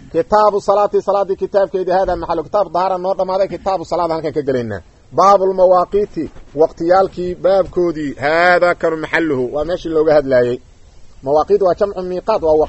kitaabu salaati salaadii kitaabkeedii hada maxalu kitaab dahaara noo dhamaaday kitaabu salaada halkan ka gelaynaa baabulmawaaqiiti waqtiyaalkii baabkoodii haadaa kanu maxaluhu waa meeshii looga hadlaayey mawaaqiit waa jamcu miiqaat waa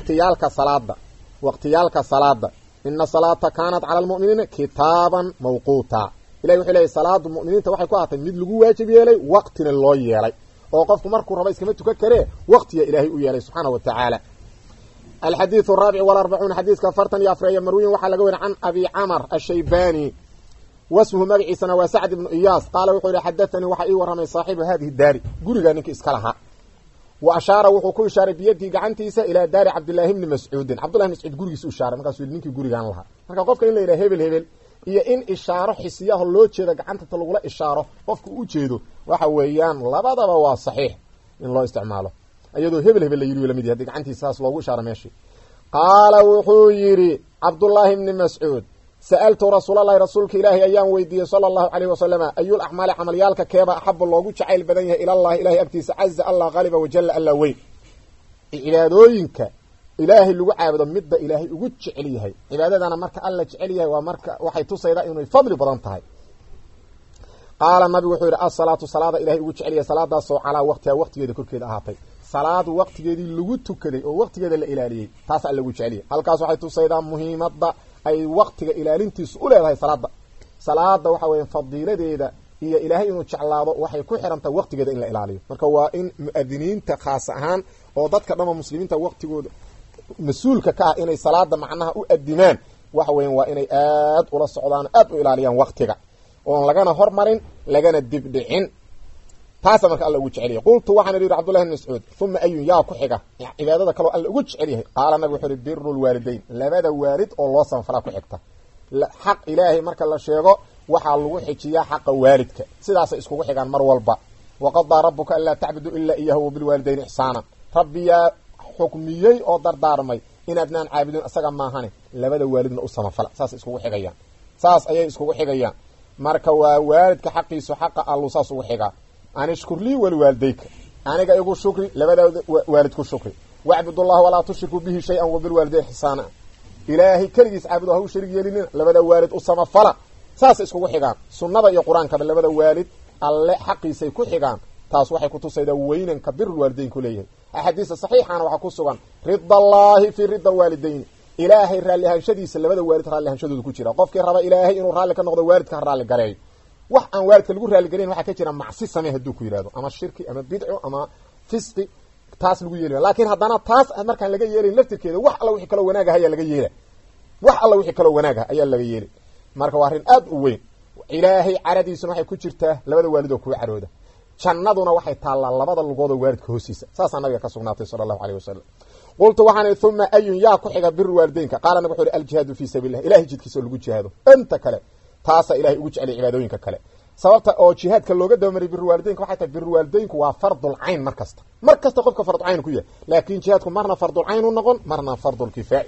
waqtiyaalka salaada ina salaata kaanat cala almu'miniina kitaaban mawquuta ilahi wuxuu leeyahy salaadu mu'miniinta waxay ku ahaatay mid lagu waajib yeelay waqtina loo yeelay oo qofku markuu rabo iskama tukan karee waqtiya ilaahay u yeelay subxaana wa tacaala الحديث الرابع والأربعون حديث كفرتن يا فريا مروي وحلق عن أبي عمر الشيباني واسمه مبعي سنة وسعد بن إياس قال وحول حدثني وحقي ورمي صاحب هذه الدار قرق نك إسكالها وأشار وحكو إشارة بيدي قعنتيسة إلى دار عبد الله بن مسعود عبد الله بن مسعود قرق سو إشارة ما قاسوا نك قرق عن لها ما قفك إلا إلى هبل إيا إن إشارة حسياه اللو تشيدا قعنت تلغلا إشارة قفك أوتشيدو وحويان لبدا بوا صحيح إن الله استعماله ayadoo hebel la yiri wala mid yahay gacantiisaas loogu ishaaro meeshii qaala wuxuu yiri abdullah ibn mas'ud sa'altu rasuulallahi rasuulka ilaahi ayaan weydiiyay sallallahu alayhi wasallam ayul a'maal amaliyalka keeba ahab loogu jacayl badan yahay ila allah ilaahi agtiisa azza allah ghaliba wa jalla alla way cibaadooyinka ilaahi lagu caabudo midda ilaahi ugu jecel yahay cibaadadana marka alla jecel yahay waa marka waxay tusaydaa inuu fadli badan tahay qaala nabi wuxuu yiri as-salaatu salaada ilaahi ugu jecel yahay salaadaas oo cala waqtigeeda korkeeda ahaatay salaadu waqtigeedii lagu tukaday oo waqtigeeda la ilaaliyay taas alla ugu jecel yahay halkaas waxay tusaydaa muhiimadda ay waqtiga ilaalintiisu u leedahay salaada waxa weeye fadiiladeeda iyo ilaahay inuu jeclaado waxay ku xirantaa waqtigeeda in la ilaaliyo marka waa in muadiniinta khaas ahaan oo dadka dhammaan muslimiinta waqtigooda mas'uulka ka ah inay salaada macnaha u adimaan waxa weeye waa inay aad ula socdaan aad u ilaaliyaan waqtiga oo lagana hormarin lagana dibdhicin taas marka alla ugu jecel yahay qultu waxaan yiri abdullah ibn mas'ud thumma ayun yaa ku xiga cibaadada kale alla ugu jecel yahay qaala nabi wuxuu birrul waalidayn labada waalid oo loo sanfala ku xigta xaq ilaahi marka la sheego waxa lagu xijiyaa xaqa waalidka sidaas iskugu xigaan mar walba waqad rabbuka alla ta'budu illa iyyahu bil walidayn ihsana rabbiya hukmiyay oo dardaarmay inaadnaan caabudin asaga ma ahane labada waalidna u sanfala saas iskugu xigayaan saas ayay iskugu xigayaan marka waa waalidka xaqiisu xaqa allu saas ugu xigaa أن اشكر لي ولوالديك أنا يقول شكري لبدا والدك شكري واعبد الله ولا تشركوا به شيئا وبالوالدين إحسانا إلهي كريس عبده هو شريك يلين لبدا والد أصما فلا ساس اسكو حيغان سنة يا قرآن كذا لبدا والد الله حقي سيكو حيغان تاس waxay ku tusayda weynan kabir waalideen ku leeyahay ahadiisa saxiixana waxa ku sugan ridda Allah fi ridda waalideen ilaahi raali hanshadiisa labada waalid raali hanshadooda ku jira qofkii raba ilaahi inuu raali ka noqdo waalidka raali gareey wax aan waalidka lagu raali galin waxa ka jira macsi sameey haduu ku yiraahdo ama shirki ama bidco ama fisqi taas lagu yeelay laakiin hadana taas markaan laga yeelay laftirkeeda wax alla wixii kala wanaaga ayaa laga yeelay wax alla wixii kala wanaaga ayaa laga yeelay marka waa arin aad u weyn ilaahi caradiisuna waxay ku jirtaa labada waalid oo ku carooda jannaduna waxay taalaa labada lugood oo waalidka hoosiisa saas anaga ka sugnaatay sallallahu alayhi wasallam qultu waxaan thumma ayun yaa ku xiga bir waalideynka qaala nabi wuxuu al-jihadu fi sabilillah ilaahi jidkiisa lagu jihaado inta kale taasa ilaahay ugu jecel cibaadooyinka kale sababta oo jihaadka looga dawmaray bir waalideynka waxay tahay bir waalideynku waa fardul ayn markasta qofka fardul ayn ku yahay laakiin jihaadku marna fardul ayn u noqon marna fardul kifaa'i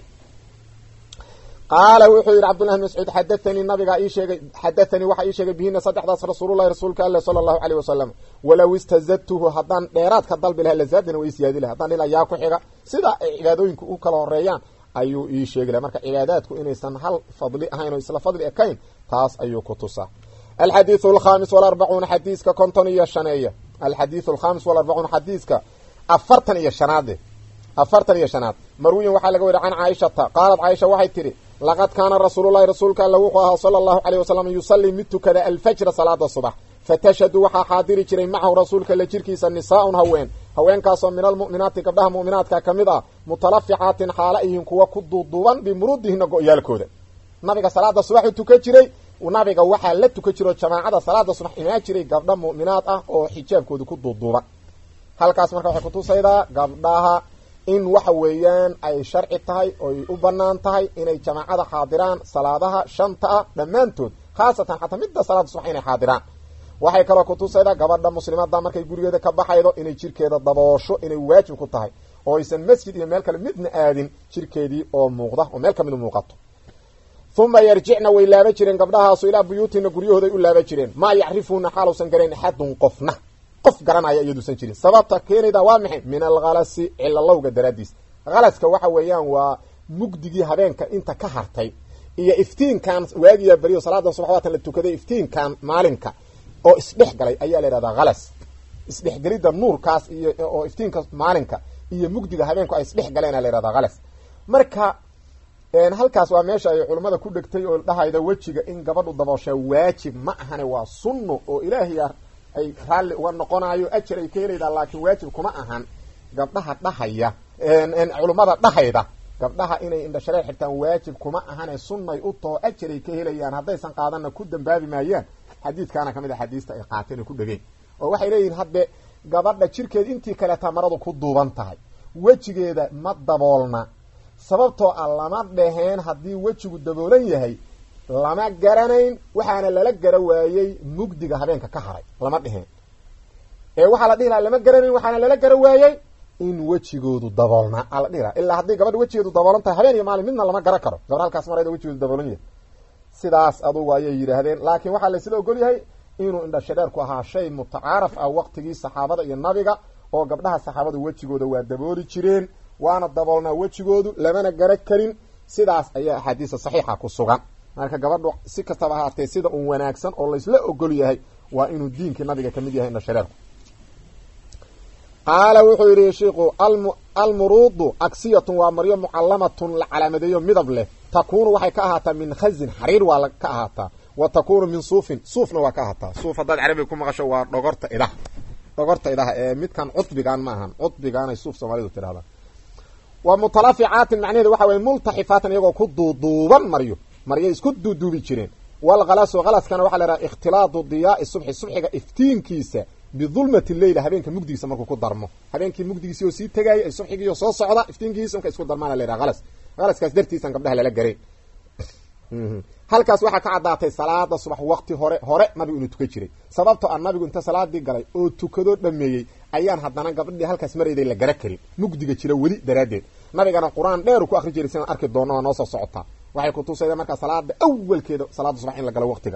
qaala wuxuu yiri abdullah ibn mas'ud hadathani nabiga ii sheegay hadathani waxa ii sheegay bihina saddexdaas rasuulullaahi rasuulka allah sallallahu alayhi wasallam walaw istazadtuhu hadan dheeraad ka dalbi lahaa lazadna way siyaadi lahaa hadan ila yaa ku xiga sida cibaadooyinku u kala horeeyaan ayuu ii sheegay marka cibaadaadku inaysan hal fadli ahayn oo isla fadli akayn taas ayuu ku tusaa الحديث الخامس والأربعون حديث كنتونية شنية الحديث الخامس والأربعون حديث أفرتني شناد مروي وحال قوي عن عائشة قالت عائشة وحي تري لقد كان رسول الله رسولك الله صلى الله عليه وسلم يصلي مت كذا الفجر صلاة الصبح فتشهد وحا حاضر جري معه رسولك لجركيس النساء هوين كاسو من المؤمنات قبلها مؤمنات كمدا متلفعات حالئهم كوا كدودوان بمرودهن قيالكوده نبي صلاة الصبح تكجري ونبي waxa la tukajiro jamaacada salaada subax inaa jiray gabdha mu'minaad ah oo xijaabkooda ku duuduuba halkaas marka waxa ku tusayda gabdhaha in waxa weeyaan ay sharci tahay oo u banaan tahay inay jamaacada xaadiraan salaadaha shanta ah dhamaantood khaasatan xataa midda salaada subax inay xaadiraan waxay kala ku tusayda gabadha muslimaadda markay gurigeeda ka baxaydo inay jirkeeda daboosho inay waajib ku tahay oo aysan masjid iyo meel kale midna aadin jirkeedii oo muuqda oo meel kamid muuqato ثم يرجعنا ويلابا جيرين gabdhahaas ila buyuutina guryahooda u laaba jireen ma yacrifuna xalusan gareen xadun qofna qof garanaya iyadu san jirin sababta keenayda waa maxay min al-ghalasi illa lawga daradiis ghalaska waxa weeyaan waa mugdigii habeenka inta ka hartay iyo iftiinkan waagiya bariyo salaada subax waatan la tukaday iftiinkan maalinka oo isdhex galay ayaa la yiraahdaa qalas isdhex galida nuurkaas iyo oo iftiinka maalinka iyo mugdiga habeenku ay isdhex galeen la yiraahdaa qalas marka halkaas waa meesha ay culimada ku dhigtay oo dhahayda wajiga in gabadhu daboosha waajib ma ahane waa sunno oo ilaahay ay raalli uga noqonayo ajir ay ka helaydaa laakiin waajib kuma ahan gabdhaha dhahaya culimada dhahayda gabdhaha inay indha shareer xirtaan waajib kuma ahane sunnay u too ajir ay ka helayaan haddaysan qaadanna ku dambaabi maayaan xadiidkaana kamid a xadiista ay qaateen ay ku dhegeen oo waxay leeyihiin hadde gabadha jirkeed intii kaleetaa maradu ku duuban tahay wejigeeda ma daboolna sababtoo ah lama dheheen haddii wejigu daboolan yahay lama garanayn waxaana lala gara waayey mugdiga habeenka ka haray lama dheheen waxaa la dhihi lahaa lama garanayn waxaana lala gara waayey in wejigoodu daboolna ala dhihi lahaa ilaa haddii gabadha wejigeedu daboolan tahay habeen iyo maalin midna lama gara karo gabadha halkaas marayda wejigeedu daboolan yahay sidaas adugu ayay yidhaahdeen laakiin waxaa laysla ogol yahay inuu indha shareerku ahaa shay mutacaaraf ah waqtigii saxaabada iyo nabiga oo gabdhaha saxaabadu wejigooda waa dabooli jireen waana daboolnaa wejigoodu lamana gara karin sidaas ayaa axaadiisa saxiixa ku sugan marka gabadhu si kastaba ahaatee sida un wanaagsan oo laysla ogol yahay waa inuu diinkii nabiga kamid yahay indha shareerku qaala wuxuu yidhi shiiku almuruudu aksiyatun waa maryo mucallamatun la calaamadeeyo midab leh takuunu waxay ka ahaataa min khazin xariir waa ka ahaataa wa takuunu min suufin suufna waa ka ahaataa suuf haddaad carabiga ku maqasho waa dhogorta idaha ee midkan cudbigaan ma ahan cudbigaanay suuf soomaalidu tidhahdaa wa mutalaficaatin macnaheedu waxa weye multaxifaatan iyagoo ku duuduuban maryo isku duuduubi jireen walkhalasu khalaskana waxa la yhaha ikhtilaadu diyaai subxi subxiga iftiinkiisa bidulmati leyla habeenka mugdigiisa markuu ku darmo habeenkii mugdigiisi oo sii tegaayay subxigiioo soo socda iftiinkiisa marka isku darmaana la yhaha halas halaskaas dartiisan gabdhaha lala garay halkaas waxaa ka caddaatay salaada subax waqti hore nabigu inuu tukan jiray sababtoo ah nabigu inta salaadii galay oo tukadoo dhameeyey ayaan haddana gabadhii halkaas marayday la gara karin mugdiga jira weli daraaddeed nabigana qur-aan dheeru ku akri jiray sidaan arki doonno waa noo soo socotaa waxay kutusayda markaa salaada awalkeeda salaada subax in la galo waqtiga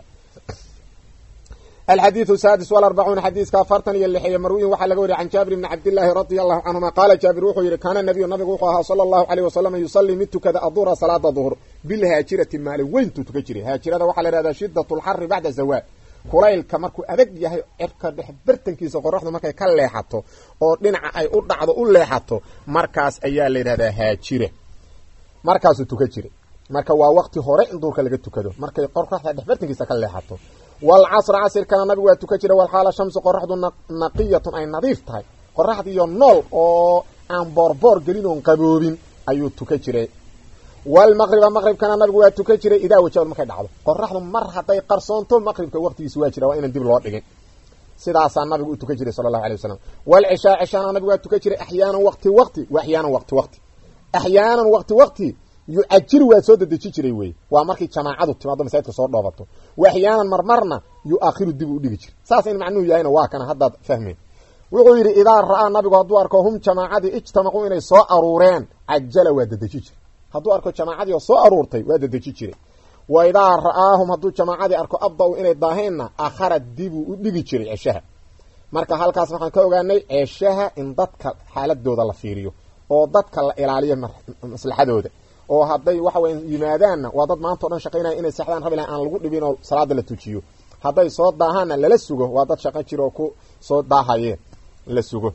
الحديث السادس والأربعون حديث كافرتن يلحي مروي وحا لغا وري عن جابر بن عبد الله رضي الله عنهما قال جابر وحو يري كان النبي وحو صلى الله عليه وسلم يصلي مت كذا الظهر صلاة الظهر بالهاجرة مال وين تكجري هاجرة وحا لهذا شدة الحر بعد الزوال kulaylka markuu adag yahay cirka dhex bartankiisa qoraxdu markay ka leexato oo dhinaca ay u dhacdo u leexato markaas ayaa la yiraahdaa haajire markaas uu tukan jiray marka waa waqti hore in duurka laga tukado markay qoraxda dhex bartankiisa ka leexato wal asr asr kana nabi waa tukan jiray wal xaala shamsu qoraxdu naqiyatun ay nadiif tahay qoraxdu iyo nool oo aan borbor gelin oo qaboobin ayuu tukan jiray والمغرب كان النبي waa tukan jiray idaa wajahad markay dhacdo qoraxdu mar haday qarsoonto maqribka waqtigiisa waa jira waa inaan dib loo dhigin sidaas nabigu uu tukan jiray sallallahu alayhi wasallam wal isha nabigu waa tukan jiray ahyaanan waqti wa ahyaanan waqti ahyaanan waqti yu'ajir waa soo dedeji jiray way waa markii jamaacadu timaado masaajidka soo dhoobato wa ahyaanan marmarna yu'akhiru dib u dhigi jiray saas in macnuhu yaayna waa kana hadda fahmeen wuxuu yiri idaa raa nabigu haduu arko hum jamaacadi ijtamaqu inay soo aruureen ajala waa dedeji jiray hadduu arko jamaacadii oo soo aruurtay waa dadeji jiray wa idaa ra'aahum hadduu jamaacadii arko abda-u inay daaheenna akhara dibuu u dhigi jiray ceshaha marka halkaas waxaan ka ogaanay ceshaha in dadka xaaladooda la fiiriyo oo dadka la ilaaliyo maslaxadooda oo hadday waxa weyn yimaadaanna waa dad maanta o dhan shaqaynaya inay seexdaan rabi lahay aan lagu dhibin oo salaada la tujiyo hadday soo daahaanna lala sugo waa dad shaqo jiro oo ku soo daahayeen la sugo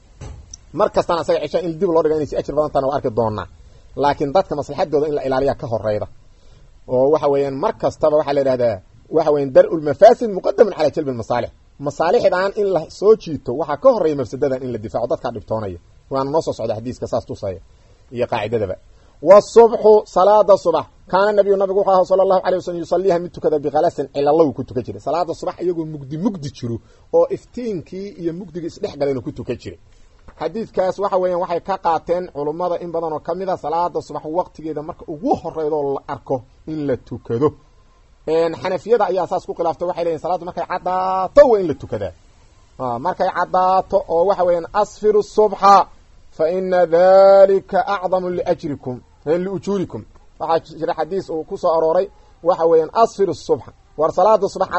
mar kastana asaga ceshaha in dib loo dhiga inay si ajir badan tahana waa arki doonaa laakiin dadka maslaxadooda in la ilaaliya ka horeyda oo waxa weeyaan mar kastaba waxa la yiraahdaa waxa weeyaan dar'ul mafasid muqaddam ala jalb al masalih masalihdan in la soo jiito waxa ka horeeya mafsadadan in la difaaco dadka dhibtoonaya waan noo soo socda xadiiska saas tusaya iyo qaacidadaba wasubhu salada subh kana nabigu sallallahu alayhi wasallam yusalliha mid tukada bi qalasan ila allah ku tukan jiray salada subh iyagoo mugdi jiro oo iftiinkii iyo mugdiga isdhex galeen ku tukan jiray xadiidkaas waxa weeyaan waxay ka qaateen culimada in badan oo kamid ah salaada subax waqtigeeda marka ugu horeeyo la arko in la tukado xanafiyada ayaa asaas ku khilaaftay waxay leeyihiin salaadu markay cadaato waa in la tukadaa markay cadaato oo waxa weeyaan asfiru subha fa inna dhalika a'zamu li ajrikum li ujurikum waxa jira xadiis oo ku soo arooray waxa weeyaan asfiru subha war salaada subax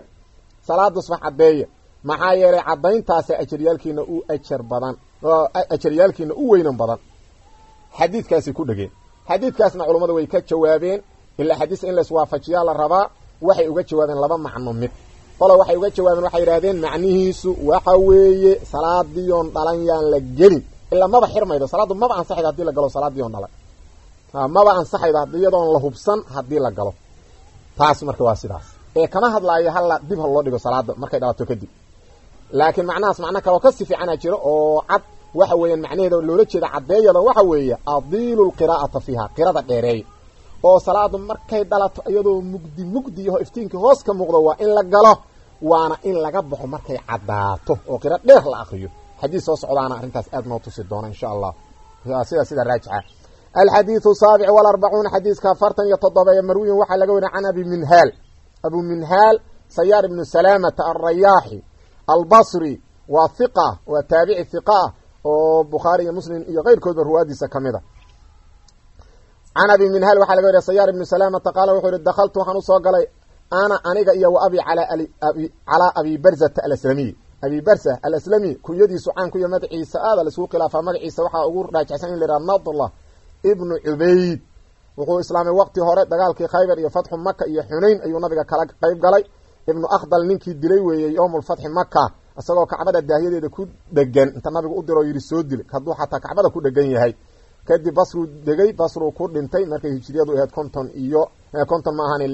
cadeeya maxaa yeelay cadayntaas ajariyalkiina u ajar badan ajariyalkiina u weynan badan xadiidkaasi ku dhageen xadiidkaasna culummadu way ka jawaabeen ilaa xadiis in la iswaafajiyaa la rabaa waxay uga jawaabeen laba macno mid qolo waxay uga jawaabeen waxay yidhahdeen macnihiisu waxa weeye salaadiyoon dhalan yaan la gelin ilaa maba xirmaydo salaaddu maba ansaxayda haddii la galo salaadiyoon dhalan maba ansaxayda iyadoon la hubsan haddii la galo taas marka waa sidaas ee kama hadlaayo halla dib ha loo dhigo salaada markay dhalato kadib laakiin macnahaas macno kaloo ka si fiicana jiro oo cad waxa weeyaan macnaheeda loola jeeda caddeeyada waxa weeye adiilu lqiraa'ata fiiha qirada dheereey oo salaadu markay dhalato iyadoo mugdi yaho iftiinkii hoos ka muuqdo waa in la galo waana in laga baxo markay caddaato oo qira dheer la akriyo xadiis soo socdaana arrintaas aad noo tusi doona insha allah sida raajixa alxadiidu 47 xadiiska 47 marwiyin waxaa laga wariya can abu minhaal sayaar ibnu salaamata alrayaaxi albasri waa hiqa waa taabici hiqa oo bukhaari iyo muslim iyo keyrkoodba ruwaadiisa ka mid a can abi minhaal waxaa laga wariya sayaar ibnu salaamata qaala wuxuu yihi dakhaltu waxaan usoo galay aniga iyo wa abi calaa abi barzata alaslamiy abi barza alaslami kunyadiisu caan kuya magaciisa aada la isugu khilaafaa magaciisa waxaa ugu raajixsan in la yidhaha nadla ibnu cubayd wuxuu islaamay waqti hore dagaalkii khaybar iyo fatxu maka iyo xunayn ayuu nabiga kala qayb galay ibnu akhdal ninkii dilay weeyey yowmulfatxi maka isagoo kacbada daahyadeeda ku dhegan inta nabigu u diroo yidhi soo dil hadduu xataa kacbada ku dhegan yahay kadib basruu degay basruu ku dhintay markay hijriyadu ahayd konton ma ahan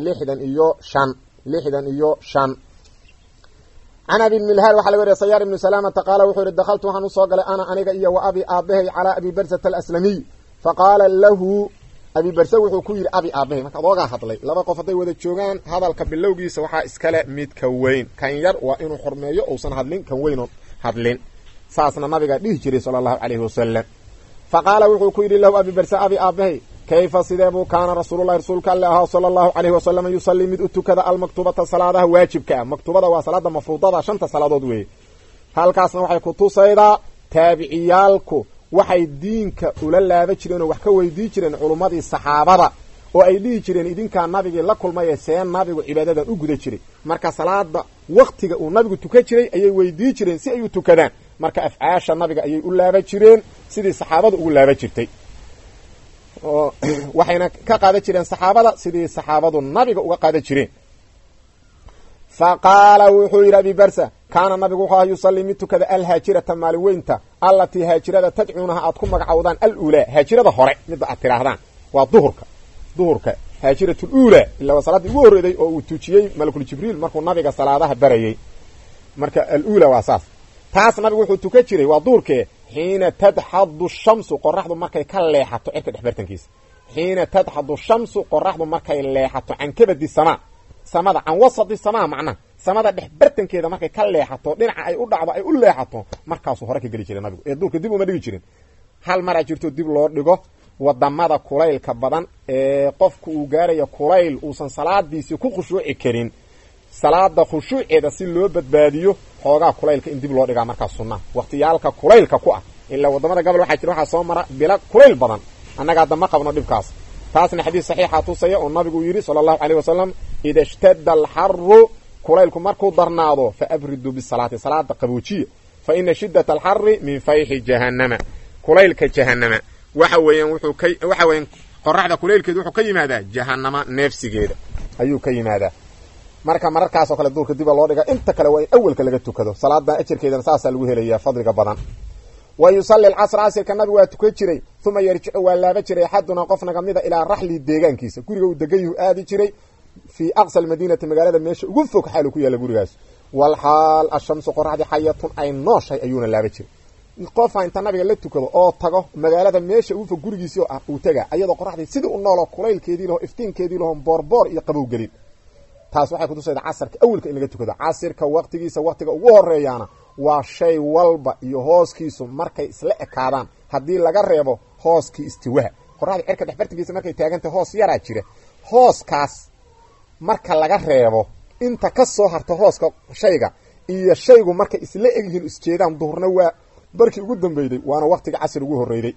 65 can abi milhaal waxaa laga wariya sayaar ibnu salaamata qaala wuxuu yihi dakhaltu waxaan usoo galay aniga iyo wa abi aabahay calaa abi barzata alaslamiy faqaala lahu abi barse wuxuu ku yidhi abi aabahay marka adoogaa hadlay laba qof hadday wada joogaan hadalka bilowgiisa waxaa iskale midka weyn kan yar waa inuu xurmeeyo uusan hadlin kan weynon hadlin saasna nabiga dhihi jiray sala allahu calayhi wasalam faqaala wuxuu ku yidhi lahu abi barse abi aabahay kayfa sideebuu kaana rasuululahi rasuulka alle ahaa sala allahu calayhi wasalam yusallii mid u tukada almaktubata salaadaha waajibka ah maktubada waa salaada mafruudada 5 salaadood weeye halkaasna waxay ku tusaydaa taabiciyaalku waxay diinka ula laaba jireen oo wax ka weydii jireen culummadii saxaabada oo ay dhihi jireen idinkaa nabigii la kulmaye see nabigu cibaadadan u guda jiray marka salaada waktiga uu nabigu tukan jiray ayay weydii jireen si ay u tukadaan marka afcaasha nabiga ayay u laaba jireen sidii saxaabadu ugu laaba jirtay oo waxayna ka qaadan jireen saxaabada sidii saxaabadu nabiga uga qaadan jireen faqaala wuxuu yidhi abi barsa kaana nabigu wuxuu aha yusallii mid tukada alhaajirata maalin weynta allatii haajirada tadcuunaha aad ku magacowdaan alulaa haajirada hore midda aad tidhaahdaan waa duhurka haajiratu lulaa ilaa waa salaaddii ugu horreeday oo uu tujiyey malakul jibriil markuu nabiga salaadaha barayey marka alula waa saas taas nabigu wuxuu tukan jiray waa duhurkee xiina tadxadu shamsu qoraxdu markay ka leexato cirka dhexbartankiisa xiina tadxadu shamsu qoraxdu markay leexato can kabadi samada can wasati samaa macnaha samada dhexbartankeeda markay ka leexato dhinaca ay u dhacdo ay u leexato markaasuu hore ka geli jiray nabigu ee duhurka dib uma dhigi jirin hal maraa jirto dib loo dhigo wadamada kulaylka badan ee qofku uu gaarayo kulayl uusan salaadiisii ku khushuuci karin salaada khushuuceeda si loo badbaadiyo xoogaa kulaylka in dib loo dhigaa markaas sunna waqtiyaalka kulaylka ku ah ilaa wadamada gobol waxaa jira waxaa soo mara bila kulayl badan annaga hadda ma qabno dhibkaas taasna xadiis saxiixa tusaya oo nabigu yidhi sala allahu calayh wasalam ida ishtadda alxaru kulaylku markuu darnaado fa abriduu bisalaati salaada qaboojiya fa ina shiddata alxari min fayxi jahannama kulaylka jahannama waxa weeyaan waxa weeyaan qoraxda kulaylkeedu wuxuu ka yimaadaa jahannama neefsigeeda ayuu ka yimaadaa marka mararkaasoo kale duurka diba loo dhiga inta kale waa in awalka laga tukado salaada ajarkeedana saasaa lagu helayaa fadliga badan wa yusalli alcasra casirka nabigu waa tukan jiray uma yarjicu waa laaba jiray axadunaa qof naga mida ilaa raxli deegaankiisa guriga uu degan yuhu aadi jiray fii aqsa almadiinati magaalada meesha ugu fog xaalu ku yaalla gurigaas walxaal ashamsu qoraxdii xayatun ay nooshay ayuuna laaba jiray qofa inta nabiga la tukado oo tago magaalada meesha ugu fog gurigiisii oo ah uu taga ayadoo qoraxdii sidii u noolo kulaylkeedii laho iftiinkeedii laho boorboor iyo qabow gelin taas waxay kutusayda casarka awalka in laga tukado casirka waqtigiisa waqtiga ugu horeeyaana waa shay walba iyo hooskiisu markay isla ekaadaan haddii laga reebo hooskii istiwaha qoraxda cirka dhexbartankiisa markay taagantay hoos yaraa jira hooskaas marka laga reebo inta ka soo harta hooska shayga iyo shaygu markay isla egyihiin isjeedaan duhurna waa barkii ugu dambeyday waana waqtiga casir ugu horreeyay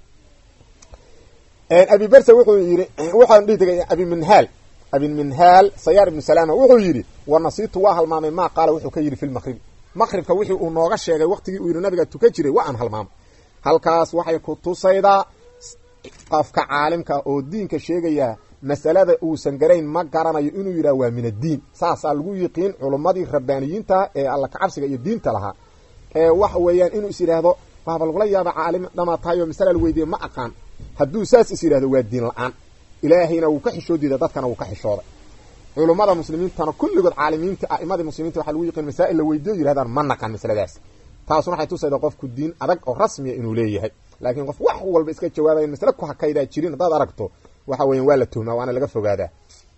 abi barsa wuxuu yidhi waxaan dhihi tagay abi minhaal sayaar ibnu salaama wuxuu yidhi wanasiitu waa halmaamay maa qaala wuxuu ka yidhi fi lmaqribi maqribka wixii uu nooga sheegay waqtigii uu yidhi nabiga tukan jiray waa aan halmaamay halkaas waxay ku tusaydaa qofka caalimka oo diinka sheegaya masalada uusan garayn ma garanayo inuu yidhaha waa min addiin saasaa lagu yiqiin culummadii rabbaaniyiinta ee alla kacabsiga iyo diinta lahaa waxa weeyaan inuu is yidhaahdo waaba lagula yaaba caalim dhamaa tahay oo masala la weydiiye ma aqaan hadduu saas is yidhahdo waa diin la-aan ilaahayna wuu ka xishoo diida dadkana wuu ka xishooday culummada muslimiintana kulligood caalimiinta a'imadii muslimiinta waxaa lagu yiqiin masaa'il la weydiiyo yidhahdaan ma naqan masaladaas taasuna waxay tusayda qofku diin adag oo rasmiya inuu leeyahay laakiin qof wax walba iska jawaabaya masale ku hakaydaa jirin haddaad aragto waxa weeyaan waa la tuhmaa waana laga fogaadaa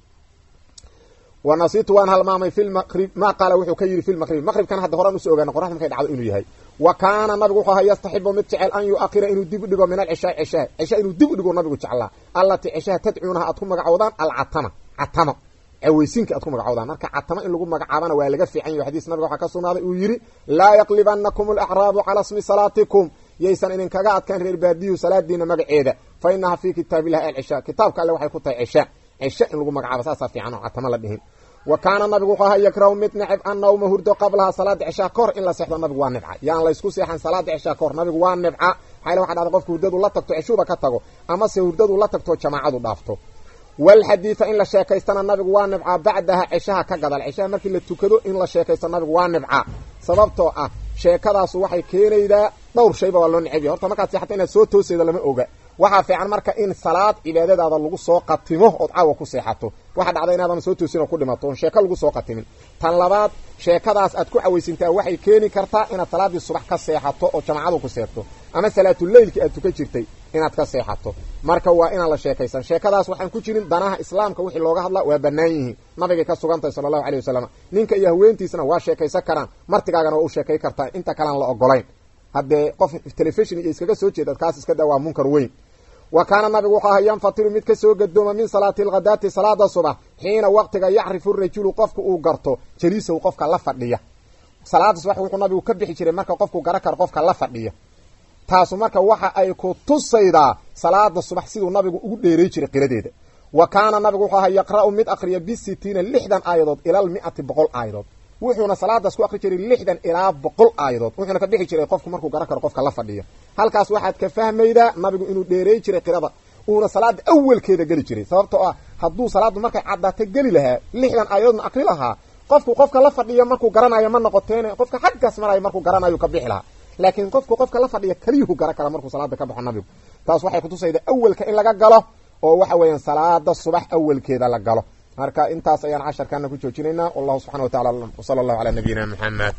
wanasiitu waan halmaamay fi lmaqrib maa qaala wuxuu ka yidhi fi lmaqrib maqribkana hadda horaan usoo ogaana qoraxda markay dhacdo inuu yahay wa kaana nabigu wuxuu ahaa yastaxibu mid jecel an yu-akhira inuu dib u dhigo min alcishaa cishaa inuu dib u dhigo nabigu jeclaa allatii cishaha tadcuunaha aad ku magacowdaan alcatama catama caweysinka aad ku magacowdaan marka catama in lagu magacaabana waa laga fiican yahay xadiis nabiga waxaa ka sugnaaday uu yidhi laa yaqlibanakum alacraabu calaa smi salaatikum yaysan idinkaga adkaan reer baadiyuhu salaadiina magaceeda fa inaha fii kitaabillahi alcishaa kitaabka alle waxay ku tahay cishaa cisha in lagu magacaabo saasaa fiican oo catama la dhihin wa kaana nabigu wuxuu ahaa yakrahu mid neceb an nawma hurdo qablaha salaada cishaa kahor in la seexdo nabigu waa nibca yaan laysku seexan salaada cishaa kahor nabigu waa nibca xayla waxa dhacda qofku hurdadu la tagto cishuuba ka tago amase hurdadu la tagto jamaacadu dhaafto walxadiida in la sheekaystana nabigu waa nibca bacdaha cishaha ka gadal cishaha markii la tukado in la sheekaysto nabigu waa nibca sababtoo ah sheekadaasu waxay keenaydaa dhowr shayba waa loo necebya horta markaad seexato inaad soo toosayda lama oga waxaa fiican marka in salaad cibaadadaada lagu soo qatimo ood caawa ku seexato waxa dhacda inaadan soo toosin oo ku dhimato oon sheeko lagu soo qatimin tan labaad sheekadaas aad ku cawaysintaa waxay keeni kartaa inaad salaaddii subax ka seexato oo jamaacadu ku seegto ama salaatuleylkii aad tukan jirtay inaad ka seexato marka waa inaan la sheekaysan sheekadaas waxaan ku jirin danaha islaamka wixii looga hadla waa bannaan yihiin nabigay ka sugantahay sala allahu alayh wasalam ninka iyo haweentiisana waa sheekaysan karaan martigaagana waa u sheekay kartaa inta kalean la ogolayn haddee qof telefishon iyo iskaga soo jeedad kaas iska daa waa munkar weyn wa kaana nabigu wuxuu ahaa yanfatiru mid ka soo gadooma min salaati alghadaati salaada subax xiina waqtiga yacrifu rajulu qofka uu garto jaliisahu qofka la fadhiya salaada subax wuxuu nabigu ka bixi jiray marka qofku gara karo qofka la fadhiya taasu marka waxa ay ku tusaydaa salaada subax siduu nabigu ugu dheeray jiray qiradeeda wa kaana nabigu wuxuu ahaa yaqra'u mid aqriya bisitiina 60 aayadood ila 100 aayadood wuxuuna salaadaas ku aqri jiray 60 ilaa 100 aayadood wuxuuna ka bixi jiray qofku markuu gara karo qofka la fadhiya halkaas waxaad ka fahmaydaa nabigu inuu dheeray jiray qirada uuna salaada awalkeeda geli jiray sababtoo ah hadduu salaadu markay caddaata geli lahaa 60 aayadoodna aqri lahaa qofka la fadhiya markuu garanayo ma noqoteen qofka xaggaas marayo markuu garanayo ka bixi lahaa laakiin qofka la fadhiya kaliyuhu gara kara markuu salaada ka baxo nabigu taas waxay ku tusaydaa awalka in laga galo oo waxa weeyaan salaada subax awalkeeda la galo marka intaas ayaan casharkaana ku joojinaynaa wallahu subxana wa ta'ala wa sala allahu calaa nabiyina muxamed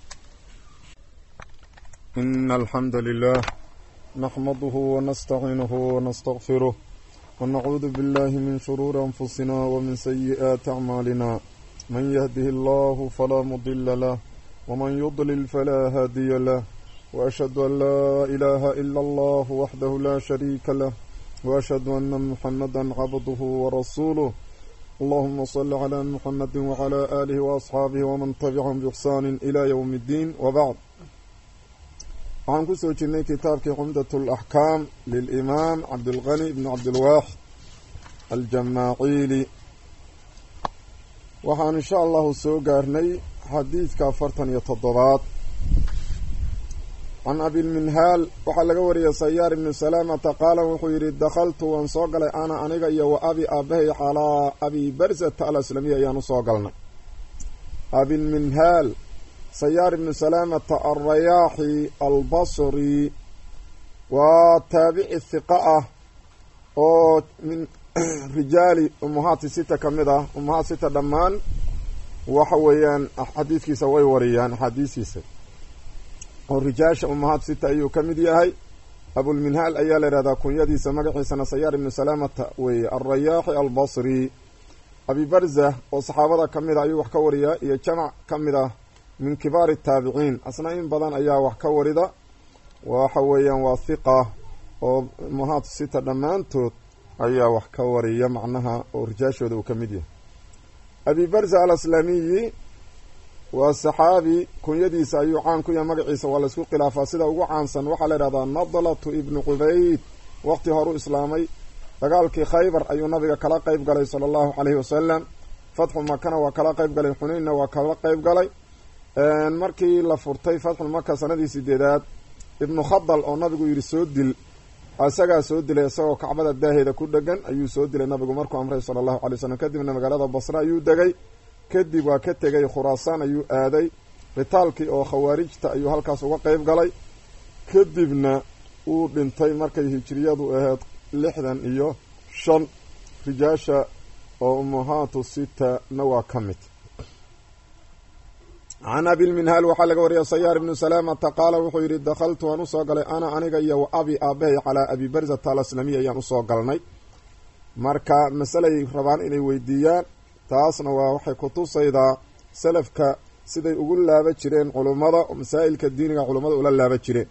ina alxamda lilah naxmaduhu wanastaciinuhu wanastaqfiruh wanacuudu billahi min shuruuri anfusina wamin sayi'aati acmaalina man yahdihi allahu falaa mudila lah waman yudlil falaa haadiya lah waashhadu an laa ilaaha ila allah waxdahu laa shariika lah waashhadu ana muxamada cabduhu warasuuluh اللهم صل على محمد وعلى آله وأصحابه ومن تبعهم بإحسان إلى يوم الدين وبعد عن كسو جني كتاب عمدة الأحكام للإمام عبد الغني بن عبد الواحد الجماعيلي وحان إن شاء الله سو قارني حديث كافرتن يتضبات عن أبي المنهال وحلق وريا سيار بن سلامة قال وحير دخلت وانصوغل أنا أنيقيا وأبي أبهي على أبي برزة الأسلامية يانصوغلنا أبي المنهال سيار بن سلامة الرياحي البصري وتابع الثقاء من رجال أمهات ستة كمدة أمهات ستة دمان وحويان حديثي سوي وريان حديثي سوي والرجاش أمهات ستة أيو كمد ياهي أبو المنهال أيال رادا كون يدي سمقحي سنة سيار بن سلامة والرياحي البصري أبي برزة وصحابة كمد أيو وحكوريا يجمع كمد من كبار التابعين أصنعين بدان أيا وحكوريدا وحويا وثقة وأمهات ستة دمانتوت أيا وحكوريا معناها ورجاش ودو كمد أبي برزة الأسلامي والصحابي كن يديس أيو عان كن يمقعيس والاسكو قلافة سيدا وقو عانسا وحال رادا نضلة ابن قبيد وقت هارو إسلامي فقال كي خيبر أيو نبي كلا قيب قلي صلى الله عليه وسلم فتح مكان وكلا قيب قلي حنين وكلا قيب قلي مركي لفرتي فتح المكة سندي سيديدات ابن خضل أو نبي يرسود دل isagaa soo dilay isagoo kacbada daaheeda ku dhegan ayuu soo dilay nabigu markuu amray sala allahu calay wasalam. kadibna magaalada basra ayuu degay, kadib waa ka tegay khuraasaan ayuu aaday, qitaalkii oo khawaarijta ayuu halkaas uga qeyb galay, kadibna uu dhintay markay hijriyadu ahayd 65 rijaasha oo ummahaatu sita na waa ka mid. can abilminhaal waxaa laga wariyay sayaar ibnu salaamata qaala wuxuu yidhi dakhaltu waan usoo galay ana aniga iyo wa abi aabahay calaa abi barzata alaslamiy ayaan usoo galnay. marka masalay rabaan inay weydiiyaan, taasna waa waxay kutusaydaa salafka siday ugu laaba jireen culummada, masaa'ilka diiniga culummada ula laaba jireen.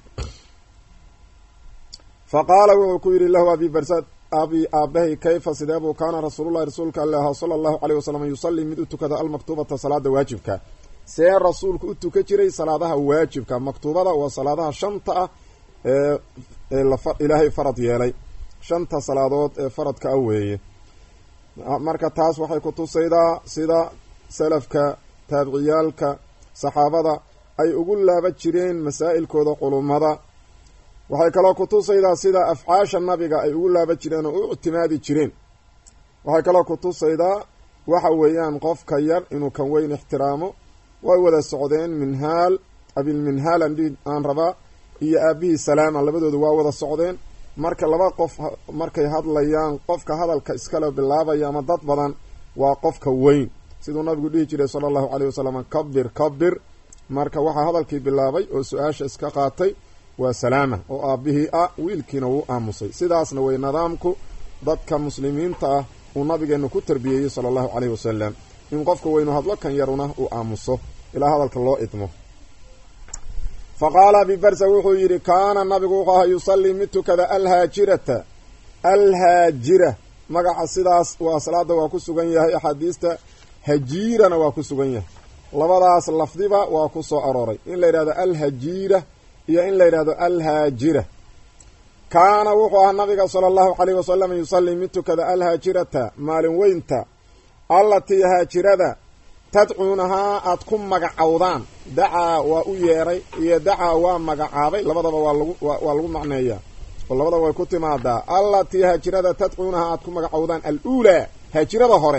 fa qaala wuxuu ku yidhi lahu abi aabahay kayfa sideebuu kaana rasuulullahi rasuulka alle ahaa sala allahu caleyh wasalam yusallii mid u tukada almaktuubata salaada waajibka. see rasuulku u tuka jiray salaadaha waajibka. maktuubada waa salaadaha shanta ah ee ilaahay farad yeelay, shanta salaadood ee faradka ah weeye. marka taas waxay kutusaydaa sida salafka, taabiciyaalka, saxaabada ay ugu laaba jireen masaa'ilkooda culummada. waxay kaloo kutusaydaa sida afcaasha nabiga ay ugu laaba jireen oo u ictimaadi jireen. waxay kaloo kutusaydaa waxa weeyaan qofka yar inuu kan weyn ixtiraamo. way wada socdeen minhaal abilminhaal aan rabaa iyo aabihii salaama, labadoodu waa wada socdeen. marka laba qof markay hadlayaan, qofka hadalka iskala bilaabaya ama dad badan waa qofka weyn, siduu nabigu dhihi jiray sala allahu caleyh wasalam kabir kabir. marka waxaa hadalkii bilaabay oo su-aasha iska qaatay waa salaama oo aabihii ah, wiilkiina wuu aamusay. sidaasna way nidaamku dadka muslimiinta ah uu nabigeenu ku tarbiyeeyey sala allahu caleyhi wasalam, in qofka weynu hadlo kan yaruna uu aamuso ilaa hadalka loo idmo. fa qaala abi barsa wuxuu yidhi kaana nabigu wuxuu ahaa yusallii mid tukada alhaajirata. alhaajira magaca sidaas waa salaada waa ku sugan yahay, axaadiista hajiirana waa ku sugan yahay. labadaas lafdiba waa ku soo arooray, in la yidhahdo alhajiira iyo in la yidhahdo alhaajira. kaana wuxuu ahaa nabiga sala allahu caleyhi wasalam yusallii mid tukada alhaajirata maalin weynta, allatii haajirada tadcuunahaa aad ku magacowdaan. dacaa waa u yeeray iyo dacaa waa magacaabay, labadaba waa lagu macneeyaa oo labadaba way ku timaadaa. allatii haajirada tadcuunahaa aad ku magacowdaan, aluulaa haajirada hore,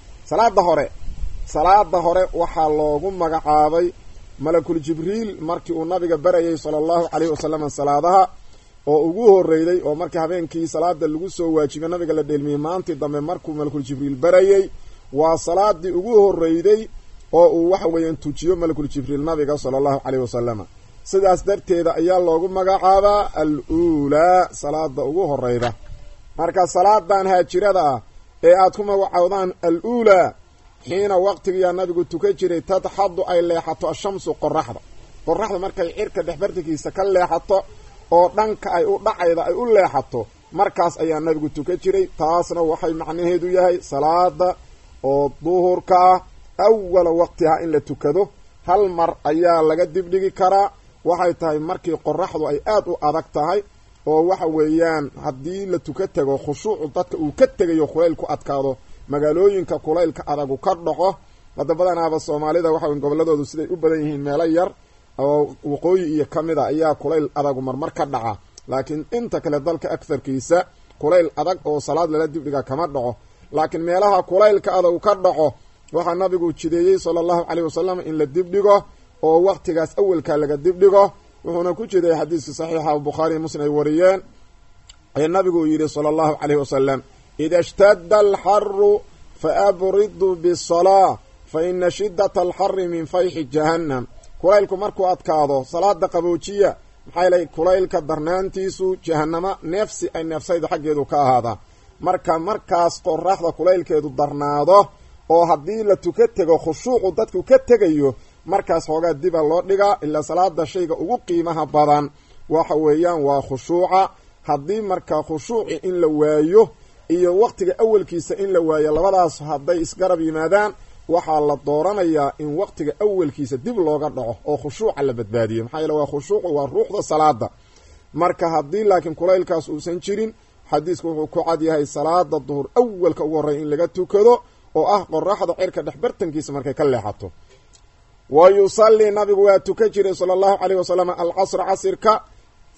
salaada hore waxaa loogu magacaabay malakul jibriil markii uu nabiga barayay sala allahu caleyhi wasalam salaadaha oo ugu horreyday, oo markii habeenkii salaada lagu soo waajibay nabiga la dheelmiyey maantii dambe markuu malakul jibriil barayay, waa salaadii ugu horreyday oo uu waxa weeyaan tujiyo malakul jibriil nabiga sala allahu caleyhi wasalam. sidaas darteeda ayaa loogu magacaabaa al-uulaa, salaada ugu horeyda. marka salaadan haajirada ah ee aad ku magacowdaan al-uulaa, xiina waqtigiyaa nabigu tuka jiray tadxadu ay leexato ashamsu qoraxda markay cirka dhexbartankiisa ka leexato oo dhanka ay u dhacayda ay u leexato, markaas ayaa nabigu tuka jiray. taasna waxay macnaheedu yahay salaada oo duhurka ah awala waqtiha in la tukado hal mar ayaa laga dibdhigi karaa. waxay tahay markii qoraxdu ay aad u adag tahay oo waxa weeyaan haddii la tuka tego khushuucu dadka uu ka tegayo kulayl ku adkaado, magaalooyinka kulaylka adagu ka dhaco. hadda badanaaba soomaalida waxa gobolladoodu siday u badan yihiin meelo yar oo waqooyi iyo ka mid a ayaa kulayl adagu marmar ka dhaca, laakiin inta kale dalka agtarkiisa kulayl adag oo salaad lala dibdhiga kama dhaco. laakiin meelaha kulaylka adagu ka dhaco waxaa nabigu jideeyey sala allahu caleyhi wasalam in la dibdhigo oo waqtigaas awalkaa laga dibdhigo. wuxuuna ku jideeyey xadiiska saxiixa bukhaariy muslim ay wariyeen ee nabigu yidhi sala allahu caleyhi wasalam ida ishtadda alxaru faabriduu bisalaa fa ina shiddata alxari min fayxi jahannam. kulaylku markuu adkaado salaada qaboojiya, maxaa yeelay kulaylka darnaantiisu jahanamo neefsi ay neefsayda xaggeedu ka ahaadaa. markaas qoraxda kulaylkeedu darnaado oo haddii la tuka tego khushuucu dadku ka tegayo, markaas hoogaa diba loo dhigaa. ilaa salaada shayga ugu qiimaha badan waxa weeyaan waa khushuuca. haddii markaa khushuuci in la waayo iyo waqtiga awalkiisa in la waayo, labadaas hadday isgarab yimaadaan, waxaa la dooranayaa in waqtiga awalkiisa dib looga dhaco oo khushuuca la badbaadiyo. maxaa yeele waa khushuucu waa ruuxda salaada. marka haddii laakiin kulaylkaas uusan jirin, xadiisku wuxuu ku cad yahay salaada duhur awalka ugu horreya in laga tukado oo ah qoraxda cirka dhexbartankiisa markay ka leexato. wa yusallii nabigu waa tuka jiray sala allahu caleyhi wasalam alcasra casirka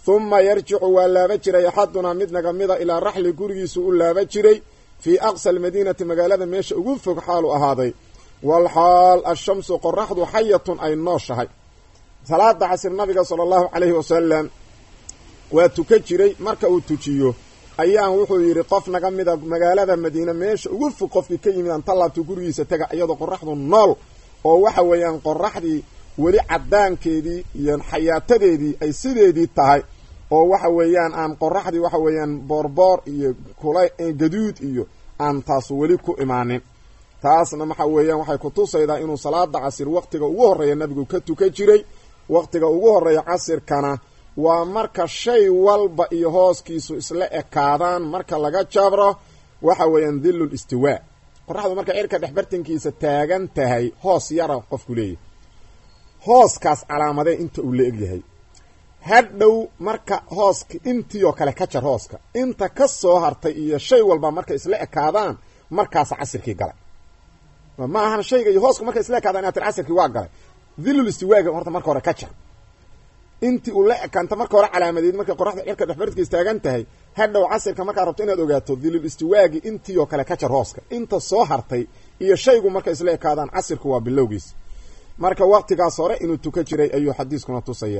huma yarjicu waa laaba jiray axadunaa mid naga mida ilaa raxli gurigiisu u laaba jiray fii aqsa almadiinati magaalada meesha ugu fog xaalu ahaaday walxaal ashamsu qoraxdu xayatun ay nooshahay. salaada casir nabiga sala allahu calayhi wasalam waa tuka jiray. marka uu tujiyo ayaan wuxuu yidhi qof naga mida magaalada madiine meesha ugu fog qofkii ka yimid anta laabtu gurigiisa taga iyadoo qoraxdu nool oo waxa weeyaan qoraxdii weli caddaankeedii iyo xayaatadeedii ay sideedii tahay oo waxa weeyaan aan qoraxdii waxa weeyaan boorboor iyo kulay gaduud iyo aan taas weli ku imaanin. taasna waxa weeyaan waxay ku tusaydaa inuu salaada casir waqtiga ugu horreeya nabigu ka tuka jiray. waqtiga ugu horreeya casirkana waa marka shay walba iyo hooskiisu isla ekaadaan marka laga jabro waxa weeyaan dhillul istiwaa. qoraxdu marka cirka dhexbartankiisa taagan tahay hoos yara qofku leeyahay, hooskaas calaamadee inta uu la egyahay. hadhow marka hooska intii oo kale ka jar hooska inta ka soo hartay iyo shay walba marka isla ekaadaan markaas casirkii galay. ma ahan shayga iyo hooska marka isla ekaadaan inaad casirkii waa galay. dhillul istiwaaga horta marka hore ka jar intii uu la ekaanta marka hore calaamadeed marka qoraxda cirka dhexbartankiisa taagan tahay. hadhow casirka markaa rabto inaad ogaato dhillul istiwaagi intii oo kale ka jar hooska inta soo hartay iyo shaygu marka isla ekaadaan casirku waa bilowgiis. marka waqtigaas hore inuu tuka jiray ayuu xadiiskuna tusaya.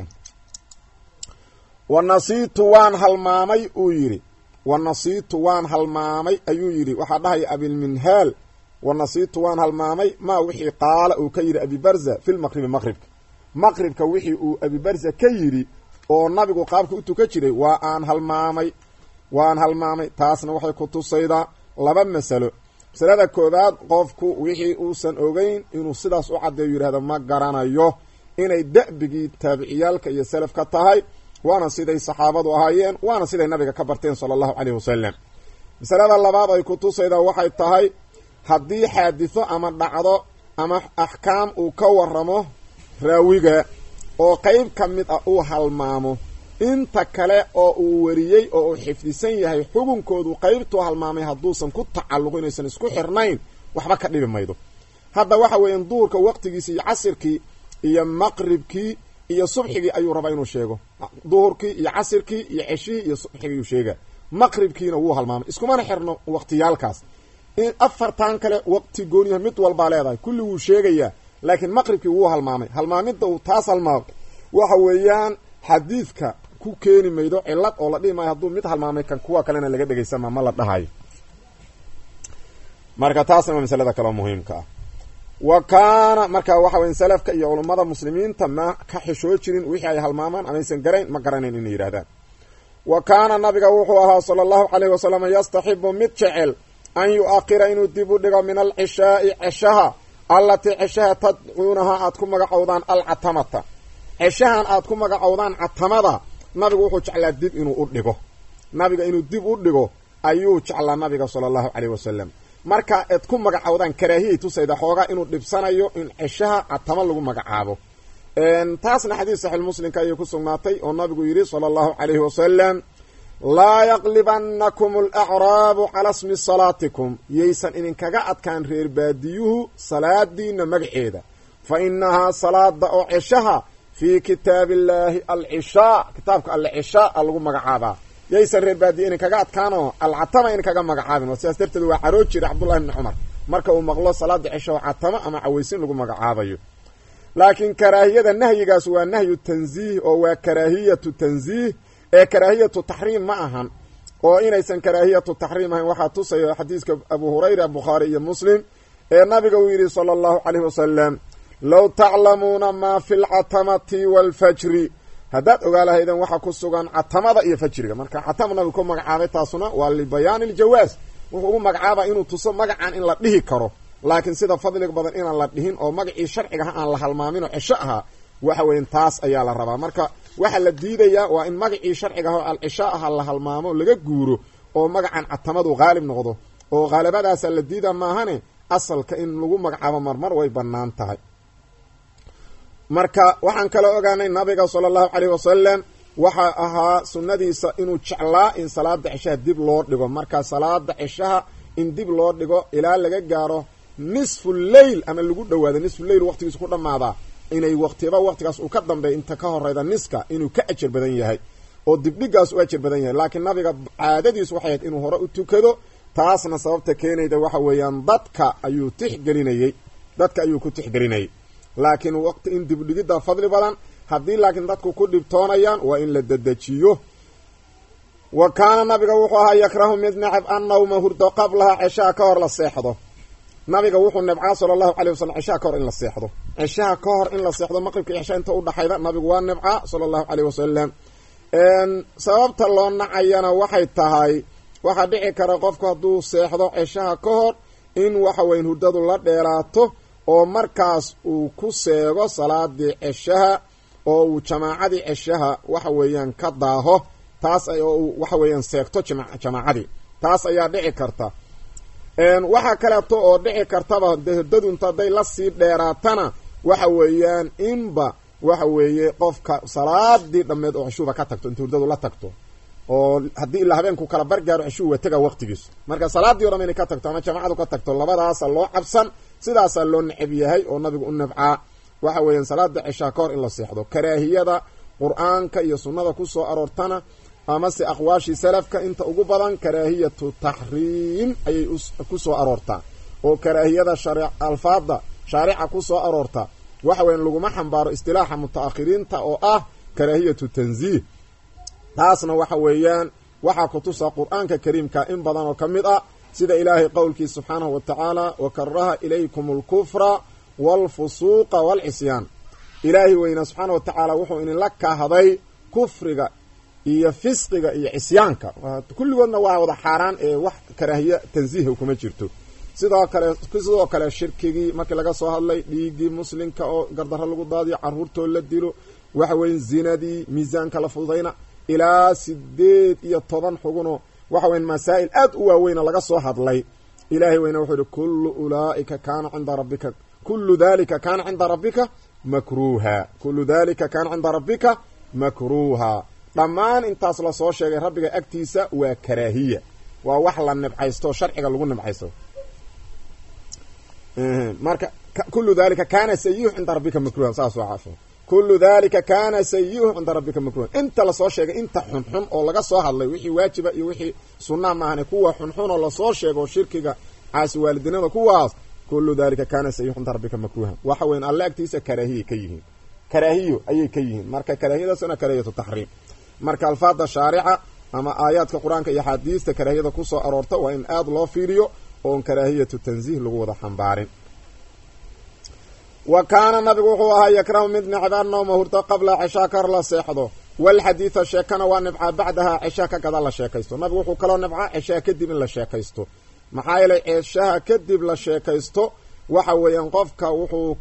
wanasiitu waan halmaamay uu yidhi wanasiitu waan halmaamay ayuu yidhi waxaa dhahaya abilminhaal wanasiitu waan halmaamay maa wixii qaala uu ka yidhi abibarza fi lmaqribi maqribka wixii uu abibarza ka yidhi oo nabigu qaabka u tuka jiray waan halmaamay. taasna waxay ku tusaydaa laba masalo. masalada koowaad qofku wixii uusan ogeyn inuu sidaas u caddeeyo yidhahdo ma garanayo inay da'bigii taabiciyaalka iyo salafka tahay, waana siday saxaabadu ahaayeen, waana siday nabiga ka barteen sala allahu calayhi wasalam. masalada labaad ay ku tusaydaa waxay tahay haddii xaadiso ama dhacdo ama axkaam uu ka waramo raawiga oo qeyb ka mid ah uu halmaamo, inta kale oo uu wariyey oo uu xifdisan yahay xukunkoodu qeybtuu halmaamay hadduusan ku tacalluqo inaysan isku xirnayn waxba ka dhibi maydo. hadda waxa weeyaan duhurka waqtigiisii iyo casirkii iyo maqribkii iyo subxigii ayuu rabaa inuu sheego. duhurkii iyo casirkii iyo ceshihii iyo subxigii uu sheega. maqribkiina wuu halmaamay, iskumana xirno waqtiyaalkaas. afartan kale waqti gooniya mid walbaa leedahay, kulli wuu sheegayaa, laakiin maqribkii wuu halmaamay. halmaamidda uu taas halmaamo waxa weeyaan xadiidka ku keeni maydo cilad oo la dhihi maayo hadduu mid halmaamay kan kuwa kalena laga dhegaysama ma la dhahayo. marka taasna waa masalada kaleo muhiimka ah. wa kaana marka waxa weya salafka iyo culummada muslimiinta ma ka xishoo jirin wixii ay halmaamaan amaysan garayn ma garanayn inay yidhahdaan. wa kaana nabiga wuxuu ahaa sala allahu calayhi wasalam yastaxibu mid jecel an yu-akhira inuu dib u dhigo min alcishaai ceshaha allatii ceshaha tadcuunaha aad ku magacowdaan alcatamata. ceshahan aad ku magacowdaan catamada nabigu wuxuu jeclaa dib inuu u dhigo. nabiga inuu dib u dhigo ayuu jeclaa nabiga sala allahu calayhi wasalam. marka aad ku magacowdaan karaahiyay tusayda xoogaa inuu dhibsanayo in ceshaha catama lagu magacaabo. taasna xadiis saxiix muslimka ayay ku sugnaatay oo nabigu yidhi sala allahu calayhi wasalam laa yaqlibanakum alacraabu calaa smi salaatikum yaysan idinkaga adkaan reer baadiyuhu salaadiina magaceeda. fa inahaa salaada oo ceshaha fii kitaabi illaahi alcishaa kitaabka alle cishaa a lagu magacaabaa. yaysan reer baadiye idinkaga adkaanoo alcatama idinkaga magacaabin. sidaas darteed waa caroo jira cabdullahi bni cumar marka uu maqlo salaada ceshaho catama ama cawaysin lagu magacaabayo. laakiin karaahiyada nahyigaas waa nahyu tanziih oo waa karaahiyatu tanziih ee karaahiyatu taxriim ma ahan. oo inaysan karaahiyatu taxriim ahayn waxaa tusaya xadiiska abu hurayra bukhaari iyo muslim ee nabiga uu yidhi sala allahu calayhi wasalam low taclamuuna maa fi lcatamati waalfajri haddaad ogaa lahaydeen waxa ku sugan catamada iyo fajriga. marka catama nabigu ku magacaabay taasuna waa libayaani iljawaas. wuxuu ugu magacaabaa inuu tuso magacan in la dhihi karo, laakiin sida fadliga badan inaan la dhihin oo magacii sharcigaha aan la halmaaminoo cesho ahaa waxa weyan taas ayaa la rabaa. marka waxaa la diidayaa waa in magacii sharcigaha oo alcishaa aha la halmaamo laga guuro oo magacan catamadu haalib noqdo, oo haalabadaasa la diida maahane asalka in lagu magacaabo marmar way bannaan tahay. marka waxaan kaloo ogaanay nabiga sala allahu calayhi wasalam waxaa ahaa sunnadiisa inuu jeclaa in salaada ceshaha dib loo dhigo. marka salaada ceshaha in dib loo dhigo ilaa laga gaaro nisfu leyl ama lagu dhowaado nisfu leyl waqtigiisu ku dhammaadaa inay waqtiba waqtigaas uu ka dambeey inta ka horeyda niska inuu ka ajar badan yahay. oo dibdhigaas u ajir badan yahay laakiin nabiga caadadiisu waxay ahayd inuu hore u tukado taasna sababta keenayda waxa weeyaan dadka ayuu ku tixgelinayay laakiin waqti in dibdhigidda fadli badan haddii laakiin dadku ku dhibtoonayaan waa in la dedejiyo wa kaana nabiga wuxuu ahaa yakrahu mid necab annawma hurdo qablaha ceshaha ka hor la seexdo nabiga wuxuu nebcaa sala allahu calay wasalam ceshaha ka hor in la seexdo ceshaha ka hor in la seexdo maqribka iyo ceshaha inta udhaxayda nabigu waa nebcaa sala allahu caleyh wasalam sababta loo nacayana waxay tahay waxaa dhici kara qofku hadduu seexdo ceshaha ka hor in waxa weyan hurdadu la dheeraato oo markaas uu ku seego salaadii ceshaha oo uu jamaacadii ceshaha waxa weeyaan ka daaho taas oo uu waxa weeyaan seegto jamaacadii taas ayaa dhici karta waxaa kaleeto oo dhici kartaba hurdadu inta hadday lasii dheeraatana waxa weeyaan inba waxa weeye qofka salaadii dhammeed oo ceshuuba ka tagto inta hurdadu la tagto oo haddii ilaa habeenku kala bargaaro ceshuu waa tega waqtigiisu marka salaadii o dham inay ka tagto ama jamaacadu ka tagto labadaasa loo cabsan sidaasaa loo necab yahay oo nabigu u nabcaa waxa weeyaan salaada ceshaa ka hor in la seexdo karaahiyada qur-aanka iyo sunnada ku soo aroortana amase aqwaashii salafka inta ugu badan karaahiyatu taxriim ayay ku soo aroortaa oo karaahiyada alfaada shaarica ku soo aroorta waxa weyan laguma xambaaro istilaaxa mutaakhiriinta oo ah karaahiyatu tanziih taasna waxa weeyaan waxaa kutusa qur-aanka kariimka in badan oo ka mid ah sida ilaahay qowlkiisa subxaanahu wa tacaala wakaraha ilaykum alkufra waalfusuuqa waalcisyaan ilaahay weyna subxaana wa tacaala wuxuu idinla kahday kufriga iyo fisqiga iyo cisyaanka kulligoodna waa wada xaaraan ee wax karaahiye tansiiha kuma jirto sidoo kale shirkigii markii laga soo hadlay dhiiggii muslimka oo gardarro lagu daadiyo carruurtoo la dilo waxa weeye zinadii miisaanka la fududayna ilaa 8 xugunoo waxa weyan masaa'il aad u waaweyna laga soo hadlay ilaahay weyna wuxuu yihi kullu dalika kaana cinda rabbika makruuha dhammaan intaas lasoo sheegay rabbiga agtiisa waa karaahiya waa wax la nibcaysto sharciga lagu nibcaysto marka kullu dalika kaana sayyi'u cinda rabbika makruuha saas waa cafo kullu dalika kaana sayyi'u cinda rabbika makruuha inta lasoo sheegay inta xunxun oo laga soo hadlay wixii waajiba iyo wixii sunnaa maahane kuwa xunxun oo lasoo sheego shirkiga caasi waalidinada kuwaas kullu dalika kaana sayyi'u cinda rabbika makruuha waxa weyn alla agtiisa karaahiyo ayay ka yihiin marka karaahiyadaasna karaahiyatu taxriim marka alfaada shaarica ama aayaadka qur-aanka iyo axaadiista karaahiyada ku soo aroorta waa in aada loo fiiriyo oon karaahiyatu tansiih lagu wada xambaarin wa kaana nabigu wuxuu ahaa yakrahu mid necbaa nawma hurdo qabla ceshaa ka hor la seexdo walxadiida sheekana waa nibcaa bacdaha ceshaa ka gada la sheekaysto nabigu wuxuu kaloo nibcaa ceshaa kadib in la sheekaysto maxaa yeelay ceshaha kadib la sheekaysto waxa weeyaan qofka wuxuu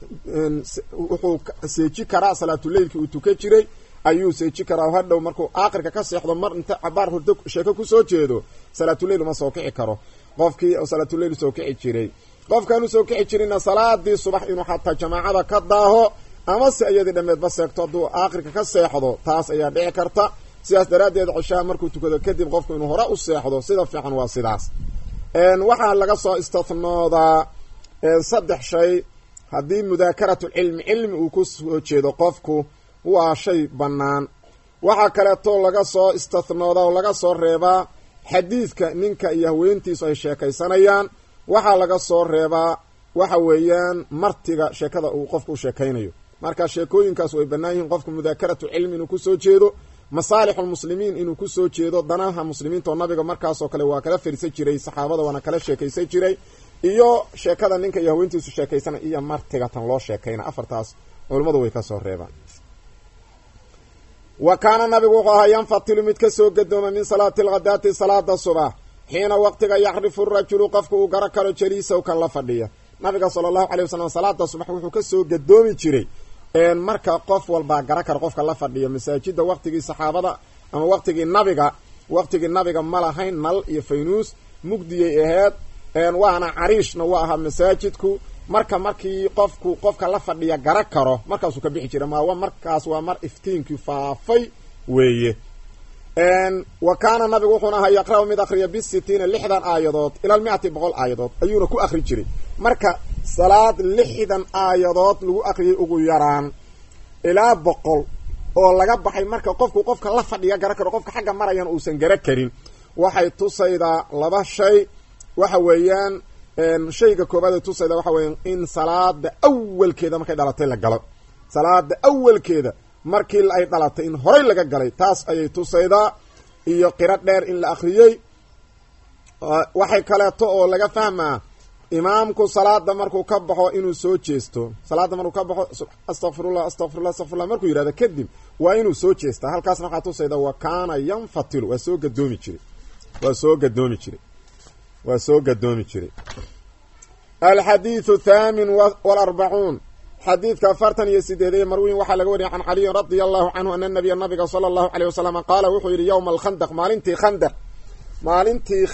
seeji karaa salaatuleylki uu tukan jiray ayuu seeji karaa hadhow markuu aakhirka ka seexdo mar inta cabaar hurdo sheeko kusoo jeedo salaatuleyl uma soo kici karo qofkii salaatuleyl soo kici jiray qofkaanu soo kici jirina salaadii subax inuu xataa jamaacada ka daaho amase iyadii dhammeedba seegto hadduu aakhirka ka seexdo taas ayaa dhici karta sidaas daraaddeed ceshaha markuu tukado kadib qofku inuu hore u seexdo sida fiican waa sidaas waxaa laga soo istathnoodaa 3 shay haddii mudaakaratucilmi uu ku soo jeedo qofku waa shay bannaan waxaa kaleeto laga soo istathnoodaa oo laga soo reebaa xadiidka ninka iyo haweentiisu ay sheekaysanayaan waxaa laga soo reebaa waxa weeyaan martiga sheekada uu qofku u sheekaynayo marka sheekooyinkaas way bannaan yihiin qofku mudaakaratu cilmi inuu kusoo jeedo masaalixulmuslimiin inuu kusoo jeedo danaha muslimiinta oo nabiga markaasoo kale waa kala fariisan jiray saxaabada waana kala sheekaysan jiray iyo sheekada ninka iyo haweentiisu sheekaysana iyo martiga tan loo sheekayna afartaas culummadu way ka soo reebaan wa kaana nabigu wuxuu ahaa yanfatilu mid ka soo gadooma min salaati alghadaati salaada subax xiina waqtiga yacrifu rajulu qofka uu gara karo jaliisaw kan la fadhiya nabiga sala allahu calay wasalam salaada subax wuxuu ka soo gadoomi jiray marka qof walbaa gara karo qofka la fadhiya masaajida waqtigii saxaabada ama waqtigii nabiga ma lahayn nal iyo faynuus mugdiyay ahayd waana cariishna waa ahaa masaajidku markii qofka la fadhiya gara karo markaasuu ka bixi jira markaas waa mar iftiinkii faafay weeye wa kaana nabigu wuxuuna ahaa yaqra'u mid akhriya bi60 60 aayadood ila 100 aayadood ayuuna ku akhri jiray marka salaad 60 aayadood lagu akhriyay ugu yaraan ilaa 100 oo laga baxay marka qofka la fadhiga garan karo qofka xagga marayan uusan garan karin waxay tusaydaa laba shay waxa weeyaan shayga koobaad ee tusayda waxa weeyaan in salaada awalkeeda markay dhalatay la galo salaada awalkeeda markii ay dhalatay in horay laga galay taas ayay tusaydaa iyo qira dheer in la akhriyay waxay kaleeto oo laga fahmaa imaamku salaada markuu ka baxo inuu soo jeesto salaada markuu ka baxo astaghfirullah markuu yiraahdo kadib waa inuu soo jeestaa halkaasna waxaa tusayda wa kaana yanfatilu waa soo gadoomi jiray alxadiithu thaamin wal-arbacuun xadiidka 48 marwiin waxaa laga wariyay can caliyin radia allahu canhu ana nabiga sala allahu alayh wasalam qaala wuxuu yidhi yowma alkhandaq maalintii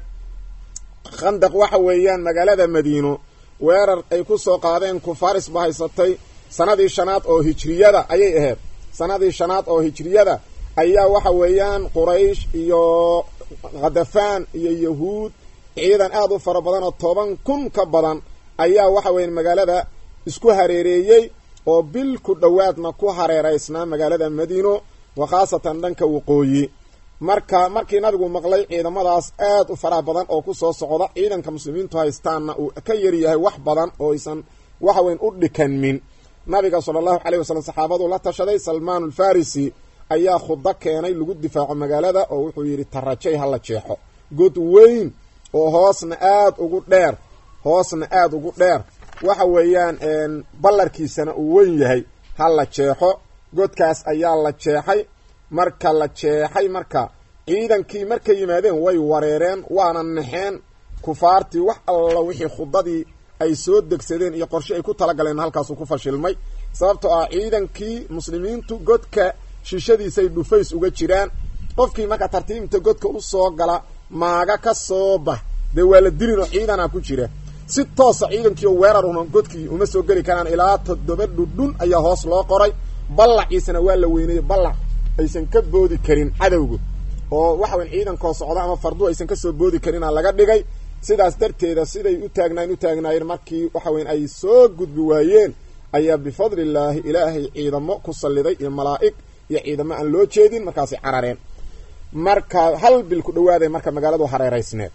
khandaq waxa weeyaan magaalada madiino weerar ay ku soo qaadeen kufaaris ba haysatay sanadii shanaad oo hijriyada ayay ahayd sanadii shanaad oo hijriyada ayaa waxa weeyaan quraysh iyo khadafaan iyo yahuud ciidan aad u fara badan oo 10,000 ka badan ayaa waxa weeyaan magaalada isku hareereeyey oo bil ku dhowaadna ku hareeraysnaa magaalada madiino wa khaasatan dhanka waqooyi markii nabigu maqlay ciidamadaas aad u faraha badan oo ku soo socda ciidanka muslimiintu haystaanna uu ka yar yahay wax badan oo aysan waxa weyn u dhikanmin nabiga sallallahu alayhi wasallam saxaabadu la tashaday Salmaan al-Farisi ayaa khudba keenay lagu difaaco magaalada oo wuxuu yiri tarajay hala jeexo god weyn oo hoosna aad ugu dheer waxa weeyaan ballarkiisana uu weyn yahay hala jeexo godkaas ayaa la jeexay marka ciidankii markay yimaadeen way wareereen waana naxeen kufaartii wax alla wixii khudadii ay soo degsadeen iyo qorshe ay ku talagaleen halkaas uu ku fashilmay sababtoo ah ciidankii muslimiintu godka shishadiisa ay dhufays uga jiraan qofkii marka tartiibta godka u soo gala maaga ka soo bax de wala dilin oo ciidana ku jira si toos ah ciidankii weerar godkii uma soo gali karaan ilaa 7 dhudhun ayaa hoos loo qoray ballaciisana waa la weynay ballac aysan ka boodi karin cadowgu oo waxa weyn ciidankoo socda ama fardu aysan ka soo boodi karin laga dhigay sidaas darteeda siday u taagnaayeen markii waxa weyn ay soo gudbi waayeen ayaa bifadlillaahi ilaahay ciidamo ku saliday iyo malaa'ig iyo ciidamo aan loo jeedin markaas ay carareen marka hal bil ku dhawaaday marka magaaladu hareeraysneed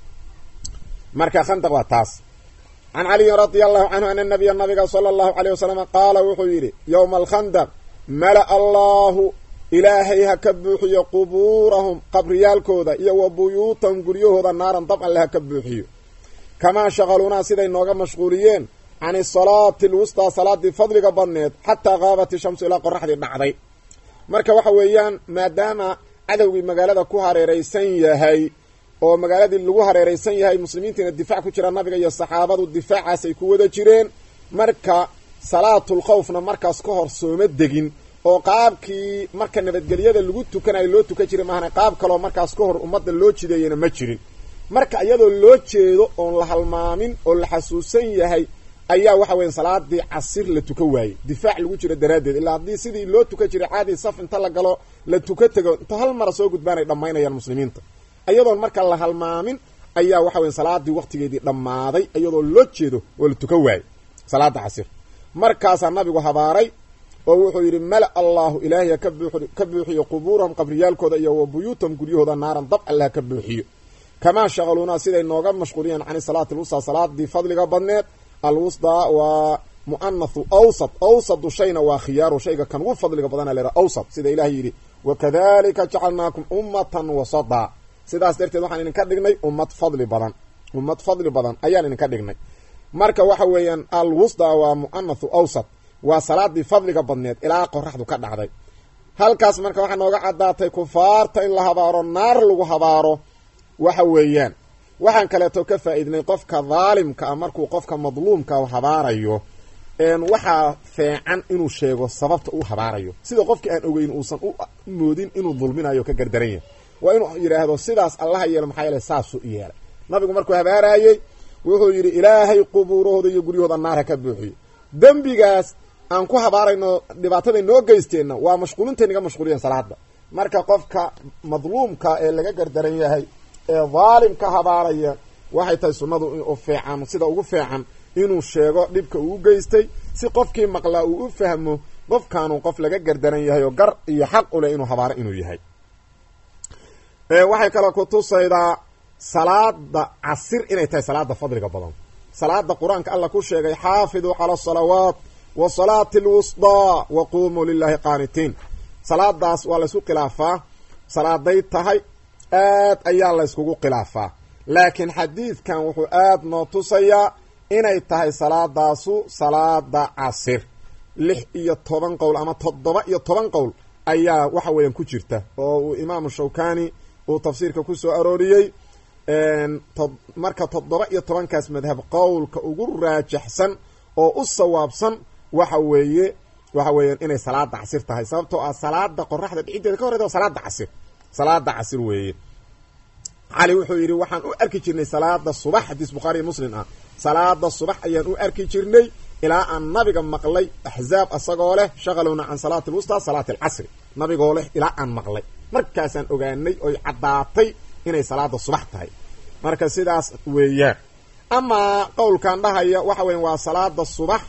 marka khandaq waa taas can cali radiyallahu anhu anna nabiga sallallahu alayhi wasallam qaala wuxuu yiri yawm al-khandaq mala allahu ilaahay ha ka buuxiyo qubuurahum qabriyaalkooda iyo wa buyuutan guryahooda naaran dab alle ha ka buuxiyo kamaa shaqalunaa siday nooga mashquuliyeen can salaati alwusta salaadii fadliga badneed xataa qaabat shamsu ilaa qoraxdii dhacday marka waxa weeyaan maadaama cadowgii magaalada ku hareeraysan yahay oo magaaladii lagu hareeraysan yahay muslimiintiina difaac ku jira nabiga iyo saxaabadu difaacaas ay ku wada jireen marka salaatul khawfna markaas ka hor sooma degin oo qaabkii marka nabadgelyada lagu tukanayo loo tukan jiray maahna qaab kale oo markaas ka hor ummadda loo jideeyana ma jirin marka iyadoo loo jeedo oo la halmaamin oo la xasuusan yahay ayaa waxa weyn salaadii casir la tukan waayay difaac lagu jira daraadeed ilaa hadii sidii loo tukan jiray caadi saf inta la galo la tukan tago inta hal mar soo gudbaanay dhamaynayaan muslimiinta iyadoo marka la halmaamin ayaa waxa weyn salaadii waqtigeedii dhamaaday iyadoo loo jeedo oo la tukan waayay salaada casir markaas nabigu habaaray oo wuxuu yiri mala Allahu ilaahi ka buuxiyo qubuurahum qabriyaalkooda iyo wa buyuutum guryahooda naaran dab Allah ka buuxiyo kama shaqaluna siday nooga mashquuliyeen aan salaatu al-wusta salaadii fadliga badneed al-wusta wa muannath awsat shayna wa khiyaaru shayga kan ugu fadliga badan leeyahay awsat sida ilaahi yiri wa kadhalika ja'alnaakum ummatan wasata sidaas darteed waxaan idin ka dhignay ummad fadli badan ayaan idin ka dhignay marka waxa weeyaan al-wusta wa muannath awsat waa salaadii fadliga badneed ilaa qoraxdu ka dhacday halkaas marka waxa nooga cadaatay kufaarta in la habaaro naar lagu habaaro waxa weeyaan waxaan kaleeto ka faa'iidnay qofka dhaalimka markuu qofka madluumka habaarayo waxa fiican inuu sheego sababta uu habaarayo sida qofkii aan ogeyn uusan u moodin inuu dulminayo ka gardaran yahay waa inuu yiraahdo sidaas Allah yeelo maxay leeyahay saasu yeelay nabigu markuu habaarayay wuxuu yiri ilaahay qubuurahooda iyo guryahooda naar ka buuxiyo dambigaas aan ku habaarayno dhibaatada noo geysteenna waa mashquulinteeniga mashquuliyeen salaada marka qofka madluumka ee laga gardaran yahay ee dhaalimka habaaraya waxay tahay sunnadu oo fiican sida ugu fiican inuu sheego dhibka uu geystay si qofkii maqla uu u fahmo qofkaanuu qof laga gardaran yahay oo gar iyo xaq u leh inuu habaaro inuu yahay. waxay kaloo ku tusaydaa salaada casir inay tahay salaada fadliga badan. salaada qur-aanka alla ku sheegay xaafiduu cala asalawaat wa salaati alwusdaa wa quumuu lilahi qaanitiin. salaadaas waa laysku khilaafaa salaaday tahay, aad ayaa layskugu khilaafaa, laakiin xadiidkan wuxuu aad noo tusayaa inay tahay salaadaasu salaada casir. 16 qowl ama 17 qowl ayaa waxa weeyaan ku jirta oo uu imaamu Shawkani uu tafsiirka ku soo arooriyey. marka 17kaas madhab qowlka ugu raajixsan oo u sawaabsan waxa weeyaan inay salaada casir tahay, sababtoo ah salaada qoraxda dhiciddeeda ka horeyda salaada casir weeye. cali wuxuu yidhi waxaan u arki jirnay salaada subax, xadiis bukhaari iyo muslim ah, salaada subax ayaan u arki jirnay ilaa aan nabiga maqlay axzaab asagoo leh shaqalowna can salaati alwustaa salaati alcasri, nabigoo leh ilaa aan maqlay, markaasaan ogaanay oy caddaatay inay salaada subax tahay. marka sidaas weeyaan. amaa qowlkan dhahaya waxa weyan waa salaada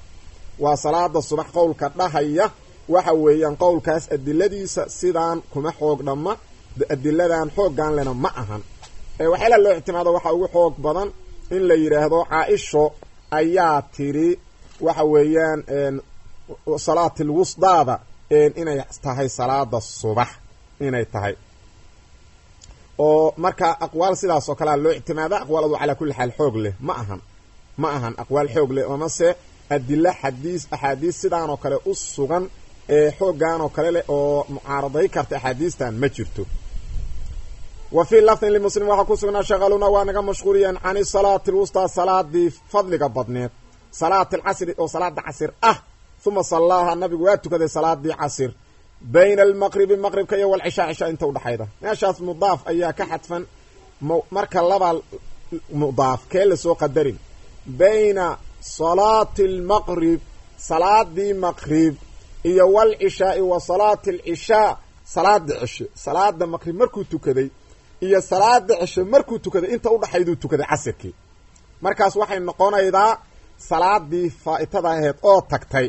subax qowlka dhahaya waxa weeyaan qowlkaas adiladiisa sidaan kuma xoog dhamma, adiladan xooggan lena ma ahan. waxyaala loo ictimaado waxaa ugu xoog badan in la yidhaahdo caaisho ayaa tiri waxa weeyaan salaatil wusdaada inay tahay salaada subax inay tahay, oo marka aqwaal sidaas oo kalea loo ictimaada. aqwaaladu calaa kulli xaal xoog leh ma ahan aqwaal xoog leh, amase adila axaadiis sidaan oo kale u sugan ee xooggan oo kale leh oo mucaaraday karta axaadiistan ma jirto. wa fii lafdin limuslim waxaa ku sugnaa shaqaluna waa naga mashquuliyeen can salaati alwustaa salaadii fadliga badneed, salaati alcasri oo salaada casir ah. uma sallaaha nabigu waa tukaday salaadii casir bayna almaqribi maqribka iyo walcishaa cishaa inta udhaxayda. meeshaas mudaaf ayaa ka xadfan, marka laba mudaaf kee lasoo qadarin. bayna salaati almaqrib salaadii maqrib iyo walcishaai wa salaati alcishaa salaada cishe, salaada maqrib markuu tukaday iyo salaada cishe markuu tukaday inta udhaxayduu tukaday casirkii. markaas waxay noqonaydaa salaadii faa'itada aheyd oo tagtay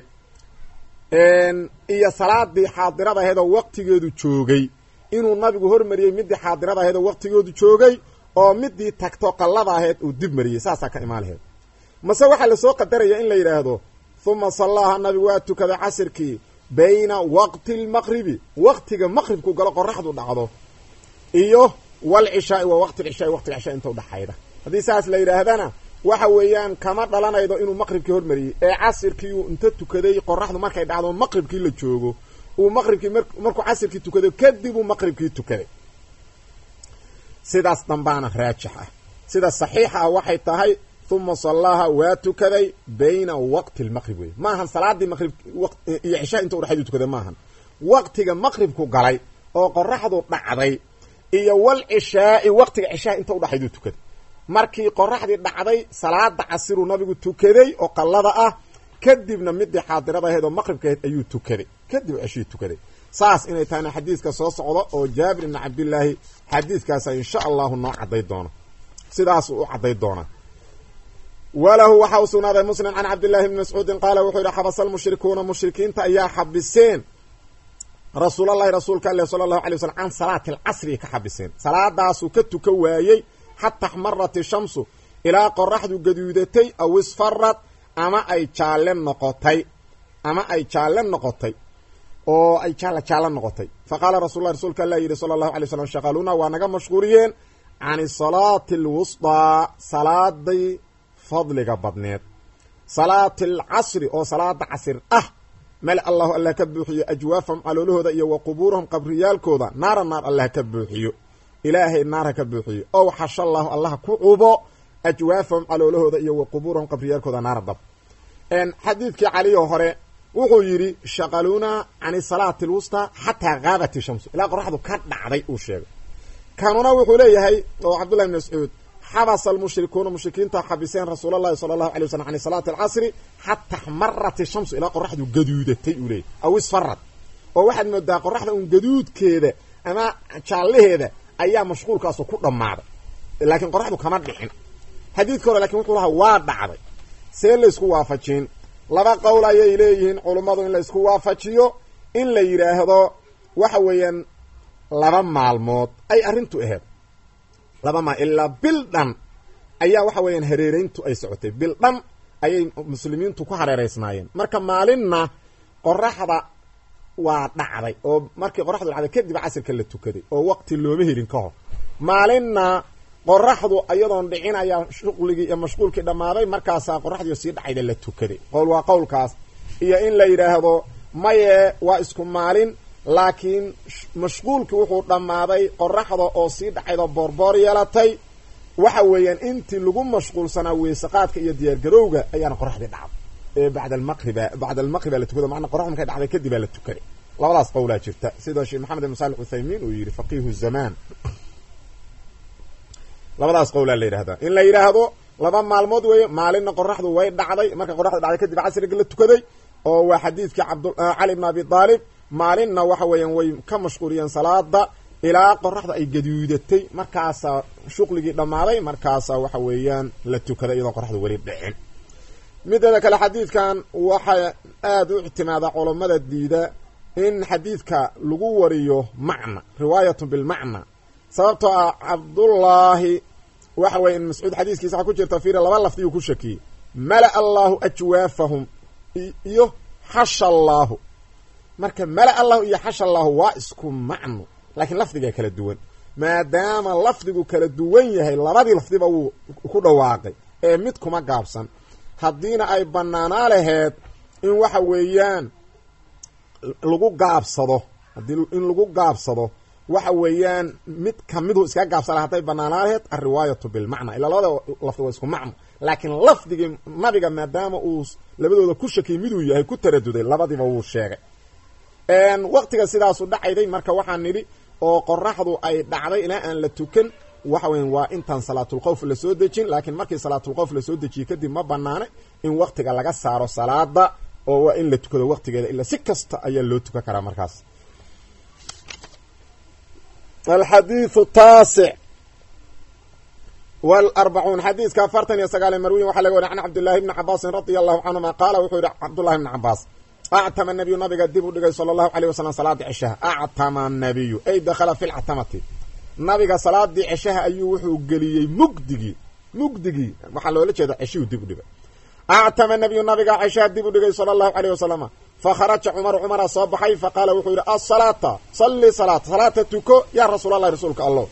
iyo salaadii xaadirada aheyd oo waqtigeedu joogay inuu nabigu hormariyey midii xaadirada aheyd oo waqtigeedu joogay, oo midii tagto qallada aheyd uu dib mariyey. saasaa ka imaan laheyd. mase waxaa lasoo qadaraya in la yidhaahdo uma sallaaha nabigu waa tukaday casirkii bayna waqti lmaqribi waqtiga maqribku galo qoraxdu dhacdo iyo walcishaai wa waqti lcishaai waqtiga cishaa inta udhaxayda. haddii saas la yidhaahdana waxa weeyaan kama dhalanaydo inuu maqribkii hormariyey, ee casirkii uu inta tukaday qoraxdu markay dhacdo maqribkii la joogo uu maqribkii markuu casirkii tukado kadib uu maqribkii tukaday. sidaas dambaana raajix ah. sida saxiixa ah waxay tahay uma sallaaha waa tukaday bayna waqti lmaqrib wey, maahan salaadii maqrib iyo cishaa inta udhaxaydu tukaday maahan, waqtiga maqribku galay oo qoraxdu dhacday iyo walcishaai waqtiga cishaa inta udhaxayduu tukaday. markii qoraxdii dhacday salaada casiruu nabigu tukaday oo qallada ah, kadibna midii xaadirada ahayd oo maqribka ahayd ayuu tukaday, kadib ceshii tukaday. saas inay tahayna xadiiska soo socdo oo jaabir ibni cabdillaahi xadiiskaasa insha allahu noo cadday doono, sidaasuu u cadday doonaa. walahu waxaa u sugnaaday muslim can cabdillahi bni mascuudin qaala wuxuu yidhi xabasa almushrikuuna mushrikiinta ayaa xabiseen rasuulallahi rasuulka alle sala allahu alay waslm can salaati alcasri ka xabiseen. salaadaasuu ka tuka waayey xata axmarat ishamsu ilaa qoraxdu gaduudatay aw isfarad ama ay jaalle noqotay oo ay jaallo noqotay. faqaala rasulla rasuulka alla yidhi sala allahu alay waslm shaqaluuna waa naga mashquuliyeen can salaati alwusdaa salaadii fadliga badneed, salaati alcasri oo salaada casir ah. male allahu allah ka buuxiyo ajwaafahum caloolahooda iyo wa qubuurahum qabriyaalkooda naara naar allah ka buuxiyo, ilaahay naar ha ka buuxiyo. ow xashallaahu allah ku cubo ajwaafahum caloolahooda iyo wa qubuurahum qabriyaalkooda naara dab. xadiidkii caliyo hore wuxuu yidhi shaqaluuna can salaati alwustaa xataa gaabat ishamsu ilaa qoraxdu ka dhacday uu sheegay. kanuna wuxuu leeyahay oo cabdullahi bn mascuud xabasa almushrikuuna mushrikiinta xabiseen rasuul allahi sala allahu alay waslm can salaati alcasri xata axmarat ishamsu ilaa qoraxdu gaduudatay uu leeyahy aw isfarad. oo waxaad moodaa qoraxda un gaduudkeeda ama jaallaheeda ayaa mashquulkaasu ku dhammaaday, laakiin qoraxdu kama dhicin. xadiidka hore lakin wuxuu lahaa waa dhacday. see laysku waafajin? laba qowl ayay leeyihiin culummadu in la isku waafajiyo in la yidhaahdo waxa weeyaan laba maalmood ay arrintu ahayd ilaa bil dhan ayaa waxa weeyaan hareerayntu ay socotay bil dhan ayay muslimiintu ku hareeraysnaayeen marka maalinna qoraxda waa dhacday oo markii qoraxdu dhacday kadib casirka la tukaday oo waqti looma helin ka hor maalinna qoraxdu ayadoon dhicin ayaa shuqligii iyo mashquulkii dhammaaday markaasaa qoraxdii sii dhacayda la tukaday qowl waa qowlkaas iyo in la yidhaahdo maye waa isku maalin laakiin mashquulkii wuxuu dhammaaday qoraxda oo sii dhacayda boorboor yeelatay waxa weeyaan intii lagu mashquulsanaa weysaqaadka iyo diyaargarowga ayaana qoraxdii dhacday ee bacda almaqriba la tukada macna qoraxda markay dhacday kadib baa la tukaday labadaas qowlaa jirta sida sheekh maxamed ibn salih uthaymin uu yidhi faqiihu zamaan labadaas qowlaa la yidhahdaa in la yidhaahdo laba maalmood weeye maalinna qoraxdu way dhacday marka qoraxdu dhacday kadib casriga la tukaday oo waa xadiidkii cali ibn abi aalib maalinna waxa weeyaan way ka mashquuliyeen salaada ilaa qoraxda ay gaduudatay markaasaa shuqligii dhammaaday markaasaa waxa weeyaan la tukaday iyadoo qoraxdu weli dhicin mideeda kale xadiidkan waxaa aada u ictimaadaa culammada diida in xadiidka lagu wariyo macna riwaayatun bilmacna sababtoo ah cabdullaahi waxa weya in mascuud xadiiskiisa waxaa ku jirta fiiri laba lafdiyuu ku shakiyey mala-a allaahu ajwaafahum iyo xasha allaahu marka mala-a allahu iyo xasha allaahu waa isku macno laakiin lafdigaa kala duwan maadaama lafdigu kala duwan yahay labadii lafdiba wuu ku dhawaaqay ee mid kuma gaabsan haddiina ay bannaanaa laheed in waxa weeyaan lagu gaabsado in lagu gaabsado waxa weeyaan mid kamidu iskaga gaabsana hadday bannaanaa laheed alriwaayatu bilmacna ilaa labada lafdi waa isku macno laakiin lafdigii nabiga maadaama uu labadooda ku shakiyay miduu yahay ku taraduday labadiiba wuu sheegay waqtiga sidaasu dhacayday marka waxaan nidhi oo qoraxdu ay dhacday ilaa aan la tukan waxa weyan waa intaan salaatulkhawf la soo dejin laakiin markii salaatulkhawf la soo dejiyey kadib ma banaana in waqtiga laga saaro salaada oo waa in la tukado waqtigeeda ilaa si kasta ayaa loo tukan karaa markaas alxadiiثu taasic والأربعون xadiiska 49 marwiyin waxaa laga wariy can cabdالlahi bni cabaasin radia allahu canهuma qaala wuxuu yihi cabdullahi bni cabaas actama nabiyu nabiga dib u dhigay sala allahu alayh wasalam salaada ceshaha actama nabiyu ay dakhala fi lcatamati nabiga salaadii ceshaha ayuu wuxuu geliyey mugdigii waxaa loola jeeda ceshihuu dib u dhigay actama nabiyu nabiga ceshaha dib u dhigay sala allahu alayh wasalama fakharaja cumara soo baxay faqaala wuxuu yidhi asalaata salli salaata tuko yaa rasuul allahi rasuulka allah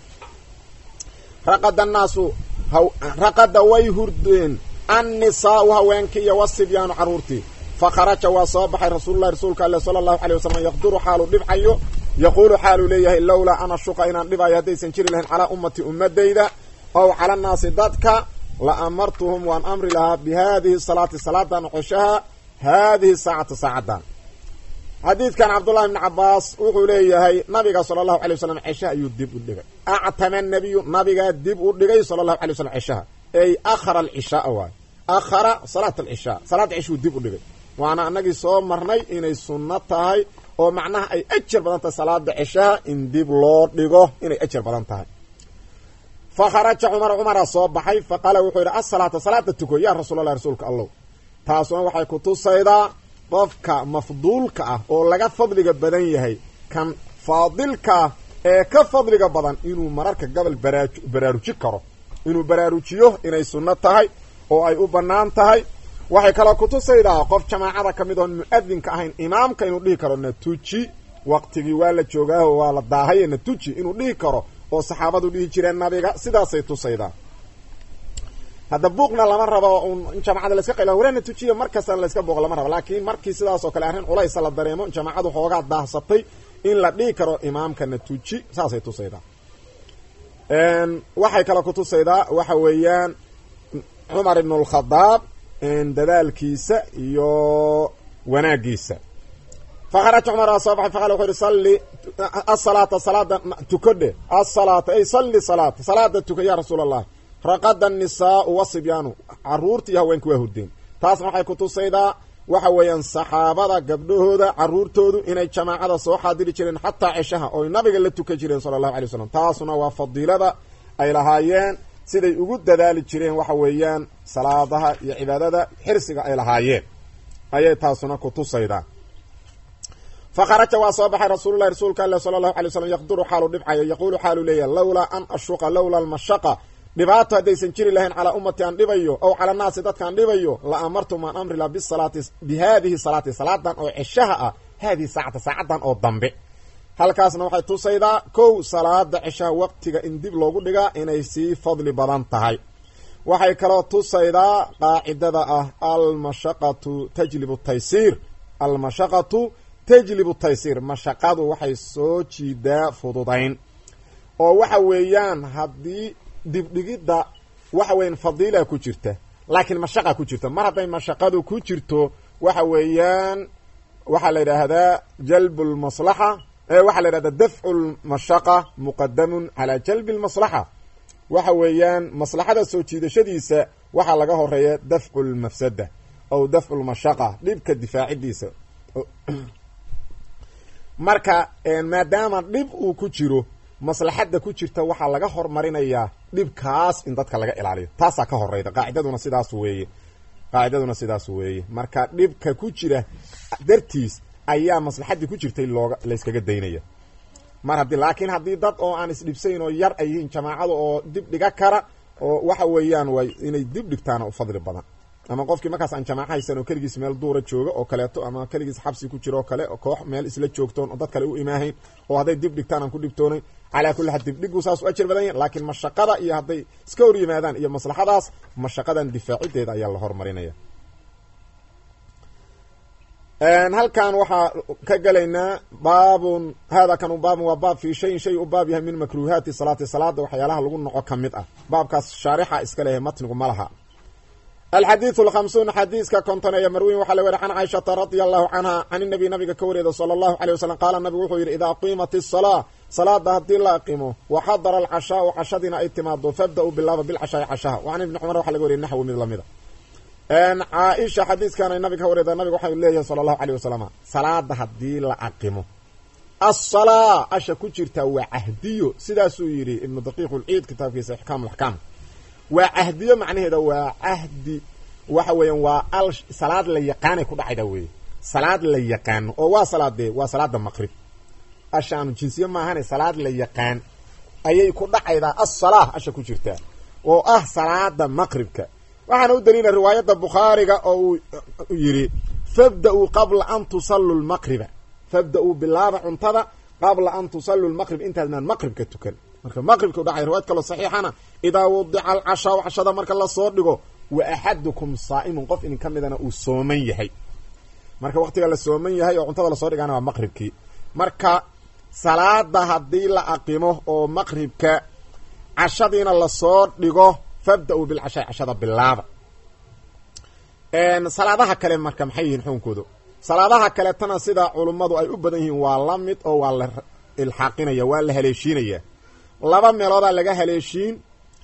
raqada annaasu raqada way hurdeen annisaau haweenkii iyo wasibyaanu carruurtii fakharaja waa soo baxay rasuululahi rasuulka alle sala allahu alay wasalam yaqduru xaaluu dhibcayo yaquulu xaaluu leeyahay lowlaa ana shuqa inaan dhibaayo haddaysan jiri lahayn calaa ummati ummadayda ow cala annaasi dadka la amartuhum waan amri lahaa bi haadihi salaati salaadan ceshaha haadihi saacata saacaddan xadiidkan cabdullahi bni cabaas wuxuu leeyahay nabiga sala allahu alay wasalam ceshaha ayuu dib u dhigay actama nabiyu nabigaa dib u dhigay sala allahu alay wasalam ceshaha ey akhara alcishaaa waayo akhara salaat alcishaa salaadda ceshuu dib u dhigay waana anagii soo marnay inay sunno tahay oo macnaha ay ajar badan tahay salaada ceshaha in dib loo dhigo inay ajar badan tahay fakharaja cumara soo baxay faqaala wuxuu yidhi asalaata salaada tuko yaa rasuulallahi rasuulka allow taasuna waxay ku tusaydaa qofka mafduulka ah oo laga fadliga badan yahay kan faadilka ee ka fadliga badan inuu mararka gobol baraaruji karo inuu baraarujiyo inay sunno tahay oo ay u bannaan tahay waxay kaloo kutusaydaa qof jamaacada ka mid oon mu-adinka ahayn imaamka inuu dhihi karo natuji waqtigii waa la joogaaho waa la daahaye natuji inuu dhihi karo oo saxaabadu dhihi jireen nabiga sidaasay tusaydaa hadda buuqna lama rabo in jamaacada laska qayla wara natujiya markasta layska buuq lama rabo laakiin markii sidaas oo kale arrin culaysa la dareemo in jamaacadu xoogaa daahsatay in la dhihi karo imaamka natuji saasay tusaydaa waxay kaloo kutusaydaa waxa weeyaan cumar ibn اlkhadaab dadaalkiisa iyo wanaagiisa fakharaja cumar waa soo baxay faqala wuxuu yihi salli asalaata salaada tukadhe asalaata ay salli salaada tuka ya rasuul allah raqada annisaau wasibyaanu carruurta iyo haweenka waa hurdeen taasna waxay kutusaydaa waxa weeyaan saxaabada gabdhahooda carruurtoodu inay jamaacada soo xaadiri jireen xataa ceshaha ooy nabiga la tukan jireen sala allahu alay wasalam taasuna waa fadiilada ay lahaayeen siday ugu dadaali jireen waxa weeyaan salaadaha iyo cibaadada xirsiga ay lahaayeen ayay taasuna ku tusaydaa fakharaja waa soo baxay rasuulullahi rasuulka alla sala allahu alay wasalam yaqduru xaalu dhibcayo yaquulu xaalu leeyahay lowlaa an ashuqa lowla almashaqa dhibaato haddaysan jiri lahayn calaa ummati aan dhibayo ow cala naasi dadkaan dhibayo la amartum aan amri laha bisalaati bi haadihi salaati salaadan oo ceshaha ah haadihi saacata saacadan oo dambe halkaasna waxay tusaydaa kow salaada ceshaha waqtiga in dib loogu dhigaa inay sii fadli badan tahay waxay kaloo tusaydaa qaacidada ah almashaqatu tajlibu taysiir almashaqatu tajlibu taysiir mashaqadu waxay soo jiidaa fududayn oo waxa weeyaan haddii dibdhigidda waxa weeyaan fadiila ku jirta laakiin mashaqa ku jirta mar hadday mashaqadu ku jirto waxa weeyaan waxaa la yidhaahdaa jalbu lmaslaxa waxaa la yidhahdaa dafcu lmashaqa muqadamun calaa jalbi lmaslaxa waxa weeyaan maslaxada soo jiidashadiisa waxaa laga horeeya dafcu lmafsada aw dafcu lmashaqa dhibka difaacidiisa marka maadaama dhib uu ku jiro maslaxadda ku jirta waxaa laga hormarinayaa dhibkaas in dadka laga ilaaliyo taasaa ka horeyda qaacidaduna sidaas weeye marka dhibka ku jira dartiis ayaa maslaxaddii ku jirtay layskaga daynaya mar laakiin haddii dad oo aan isdhibsayn oo yar ay yihiin jamaacada oo dib dhiga kara oo waxa weeyaan way inay dib dhigtaana u fadli badan ama qofkii markaas aan jamaaco haysan oo keligiis meel duura jooga oo kaleeto ama keligiis xabsi ku jiro oo kale koox meel isla joogtoon oo dad kale u imaahayn oo hadday dib dhigtaan aan ku dhibtoonayn calaa kulli xaal dibdhigu saas u ajar badan yahin laakiin mashaqada iyo hadday iska hor yimaadaan iyo maslaxadaas mashaqadan difaacideeda ayaa la hormarinaya halkan waxaa ka gelaynaa baabun hada kanu baabun waa baab fii shayin shay u baab yahay min makruuhaati salaati salaada waxyaalaha lagu noco ka mid ah baabkaas shaarixa iska leeyahay matnigu ma laha alxadiidu alkhamsuun xadiiska kontoneeya marwiin waxaa la weri can caaishata radia allahu canha can inabiy nabiga ka wariyada sala allahu aleyh wasalam qaala nabigu wuxuu yidhi idaa qiimat isalaa salaada haddii la aqimo waxadara alcashaau cashadiina ay timaado fabda-u bilaaba bilcashaai cashaha wa can ibni cumar waxa laga wariyay naxwi mid lamida caaisha xadiiskan ay nabiga ka wariyada nabiga waxau leeyahay sala allahu aleyh wasalam salaada haddii la aqimo asalaa asha ku jirta waa cahdiyo sidaasuu yidhi ibnu daqiiq ulciid kitaabkiisa ixkaam alaxkaam waa cahdiyo macnaheeda waa cahdi waxa weeyaan waa salaad la yaqaanay ku dhacayda weye salaad la yaqaano oo waa salaadee waa salaada maqrib ashaanu jinsiye maahane salaad la yaqaan ayay ku dhacaydaa assalaa asha ku jirtaa oo ah salaada maqribka waxaana u daliila riwaayadda bukhaariga oo uu yidhi fabda-uu qabla an tusallu lmaqriba fabda-uu bilaaba cuntada qabla an tusallu lmaqrib intaadnaan maqribka tukan marka maqribka u dhacay riwaayad kaloo saxiixana idaa wadica alcashaa cashada marka lasoo dhigo wa axadukum saa'imun qof idin ka midana uu sooman yahay marka waqtiga la sooman yahay oo cuntada lasoo dhigana waa maqribkii marka salaada haddii la aqimo oo maqribka cashadiina lasoo dhigo fabda-uu bilcashaa cashada bilaaba salaadaha kale marka maxay yihiin xukunkoodu salaadaha kaletana sida culummadu ay u badan yihiin waa la mid oo waa la ilxaaqinaya waa la haleeshiinaya laba meeloodaa laga haleeshiin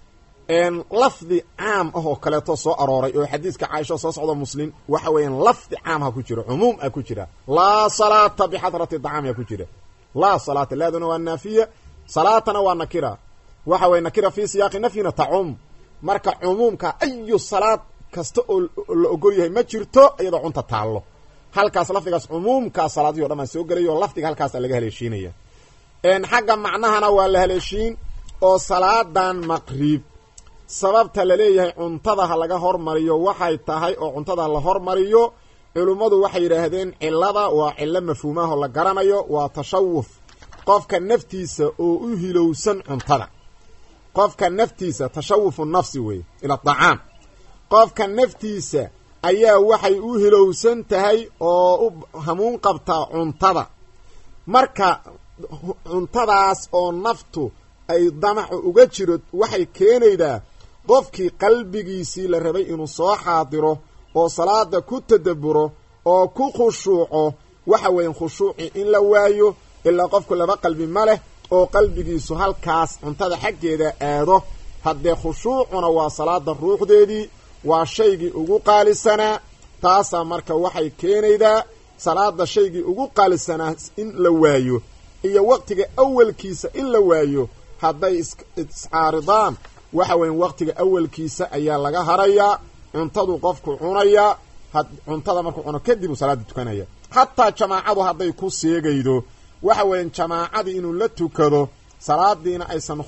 lafdi caam ah oo kaleeto soo arooray oo xadiiska caaisha soo socdo muslim waxa weeyaan lafdi caam ha ku jiro cumuum ah ku jira laa salaata bixadrati dacaam ha ku jira laa salaata laaduna waa naafiya salaatana waa nakira waxa weye nakira fii siyaaqi nafyina tacum marka cumuumka ayu salaad kasta oo la ogol yahay ma jirto iyadoo cunta taallo halkaas lafdigaas cumuumkaa salaadihi o dhan aan soo gelayo oo lafdiga halkaasa laga haleeshiinaya xagga macnahana waa la haleeshiin oo salaadan maqrib sababta laleeyahay cuntada ha laga hormariyo waxay tahay oo cuntada la hormariyo culummadu waxay yidhaahdeen cilada waa cilo mafhuumaho la garanayo waa tashawuf qofka naftiisa oo u hilowsan cuntada qofka naftiisa tashawufu nafsi wey ila dacaam qofka naftiisa ayaa waxay u hilowsan tahay oo u hamuun qabtaa cuntada marka cuntadaas oo naftu ay damacu uga jiro waxay keenaydaa qofkii qalbigiisii la rabay inuu soo xaadiro oo salaada ku tadabburo oo ku khushuuco waxa weeye khushuuci in la waayo ilaa qofku laba qalbi ma leh oo qalbigiisu halkaas cuntada xaggeeda aado haddee khushuucuna waa salaada ruuxdeedii waa shaygii ugu qaalisanaa taasaa marka waxay keenaydaa salaada shaygii ugu qaalisanaa in la waayo iyo waqtiga awalkiisa in la waayo hadday iscaaridaan waxa weya waqtiga awalkiisa ayaa laga harayaa cuntadu qofku cunayaa cuntada markuu cuno kadib uu salaada tukanaya xataa jamaacadu hadday ku seegaydo waxa weeyaan jamaacadii inuu la tukado salaadiina aysan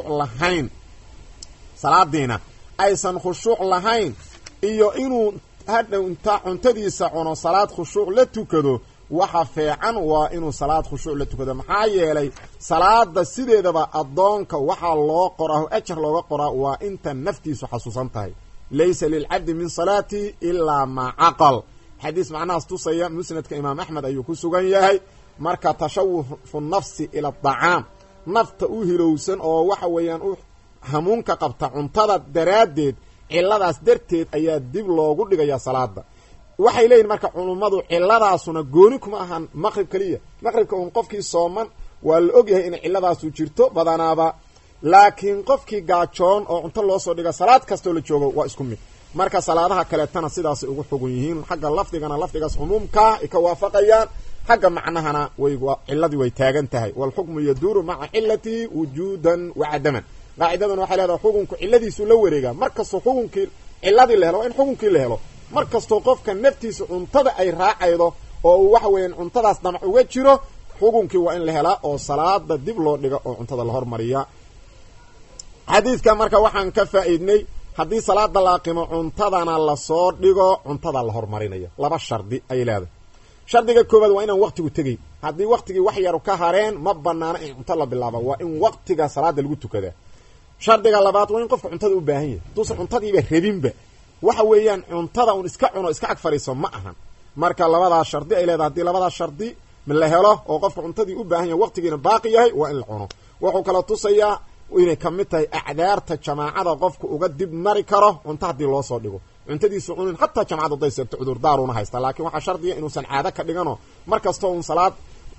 khushuuc lahayn iyo inuu hadhow inta cuntadiisa cuno salaad khushuuc la tukado waxa fiican waa inuu salaad khushuuc la tukado maxaa yeelay salaada sideedaba addoonka waxaa loo qoraa ajar looga qoraa waa inta naftiisu xasuusan tahay laysa lilcabdi min salaati ilaa maa caqal xadiis macnahaas tusaya musnadka imaam axmed ayuu ku sugan yahay marka tashawufu nafsi ila adacaam nafta u hilowsan oo waxa weeyaan u hamuunka qabta cuntada daraaddeed ciladaas darteed ayaa dib loogu dhigayaa salaada waxay leeyihin marka culummadu ciladaasuna gooni kuma ahan maqrib keliya maqribka uun qofkii sooman waa la ogyahay in ciladaasu jirto badanaaba laakiin qofkii gaajoon oo cunto loo soo dhiga salaad kastoo la joogo waa isku mid marka salaadaha kaleetana sidaasay ugu xugun yihiin xagga lafdigana lafdigaas cumuumkaa ay ka waafaqayaan xagga macnahana ciladii way taagan tahay walxukmu yaduuru maca cilatihi wujuudan wa cadaman qaacidaduna waxay leedahay xukunku ciladiisu la wareegaa markastoo xukunkii ciladii la helo waa in xukunkii la helo mar kastoo qofka naftiisa cuntada ay raacaydo oo uu waxa weeyaan cuntadaas damac uga jiro xukunkii waa in la helaa oo salaada dib loo dhiga oo cuntada la hormariya xadiidka marka waxaan ka faa'iidnay haddii salaada la aqimo cuntadana lasoo dhigo cuntada la hormarinayo laba shardi ayay leedahay shardiga koowaad waa inaan waqtigu tegayn haddii waqtigii wax yaru ka hareen ma banaana in cunto la bilaaba waa in waqtiga salaada lagu tukadaa shardiga labaad waa in qofka cuntada u baahan yahay haduusan cuntadiiba rabinba waxa weeyaan cuntada un iska cuno iska ag fadhiiso ma ahan marka labadaas shardi ay leedahay haddii labadaas shardi la helo oo qofka cuntadii u baahan yahay waqtigiina baaqi yahay waa in la cuno wuxuu kala tusayaa inay ka mid tahay acdaarta jamaacada qofku uga dib mari karo cunto haddii loo soo dhigo cuntadiisu cunin xataa jamacadu haday seegto cudurdaaruna haystaa laakiin waxaa shardiya inuusan caado ka dhigano mar kastoo un salaad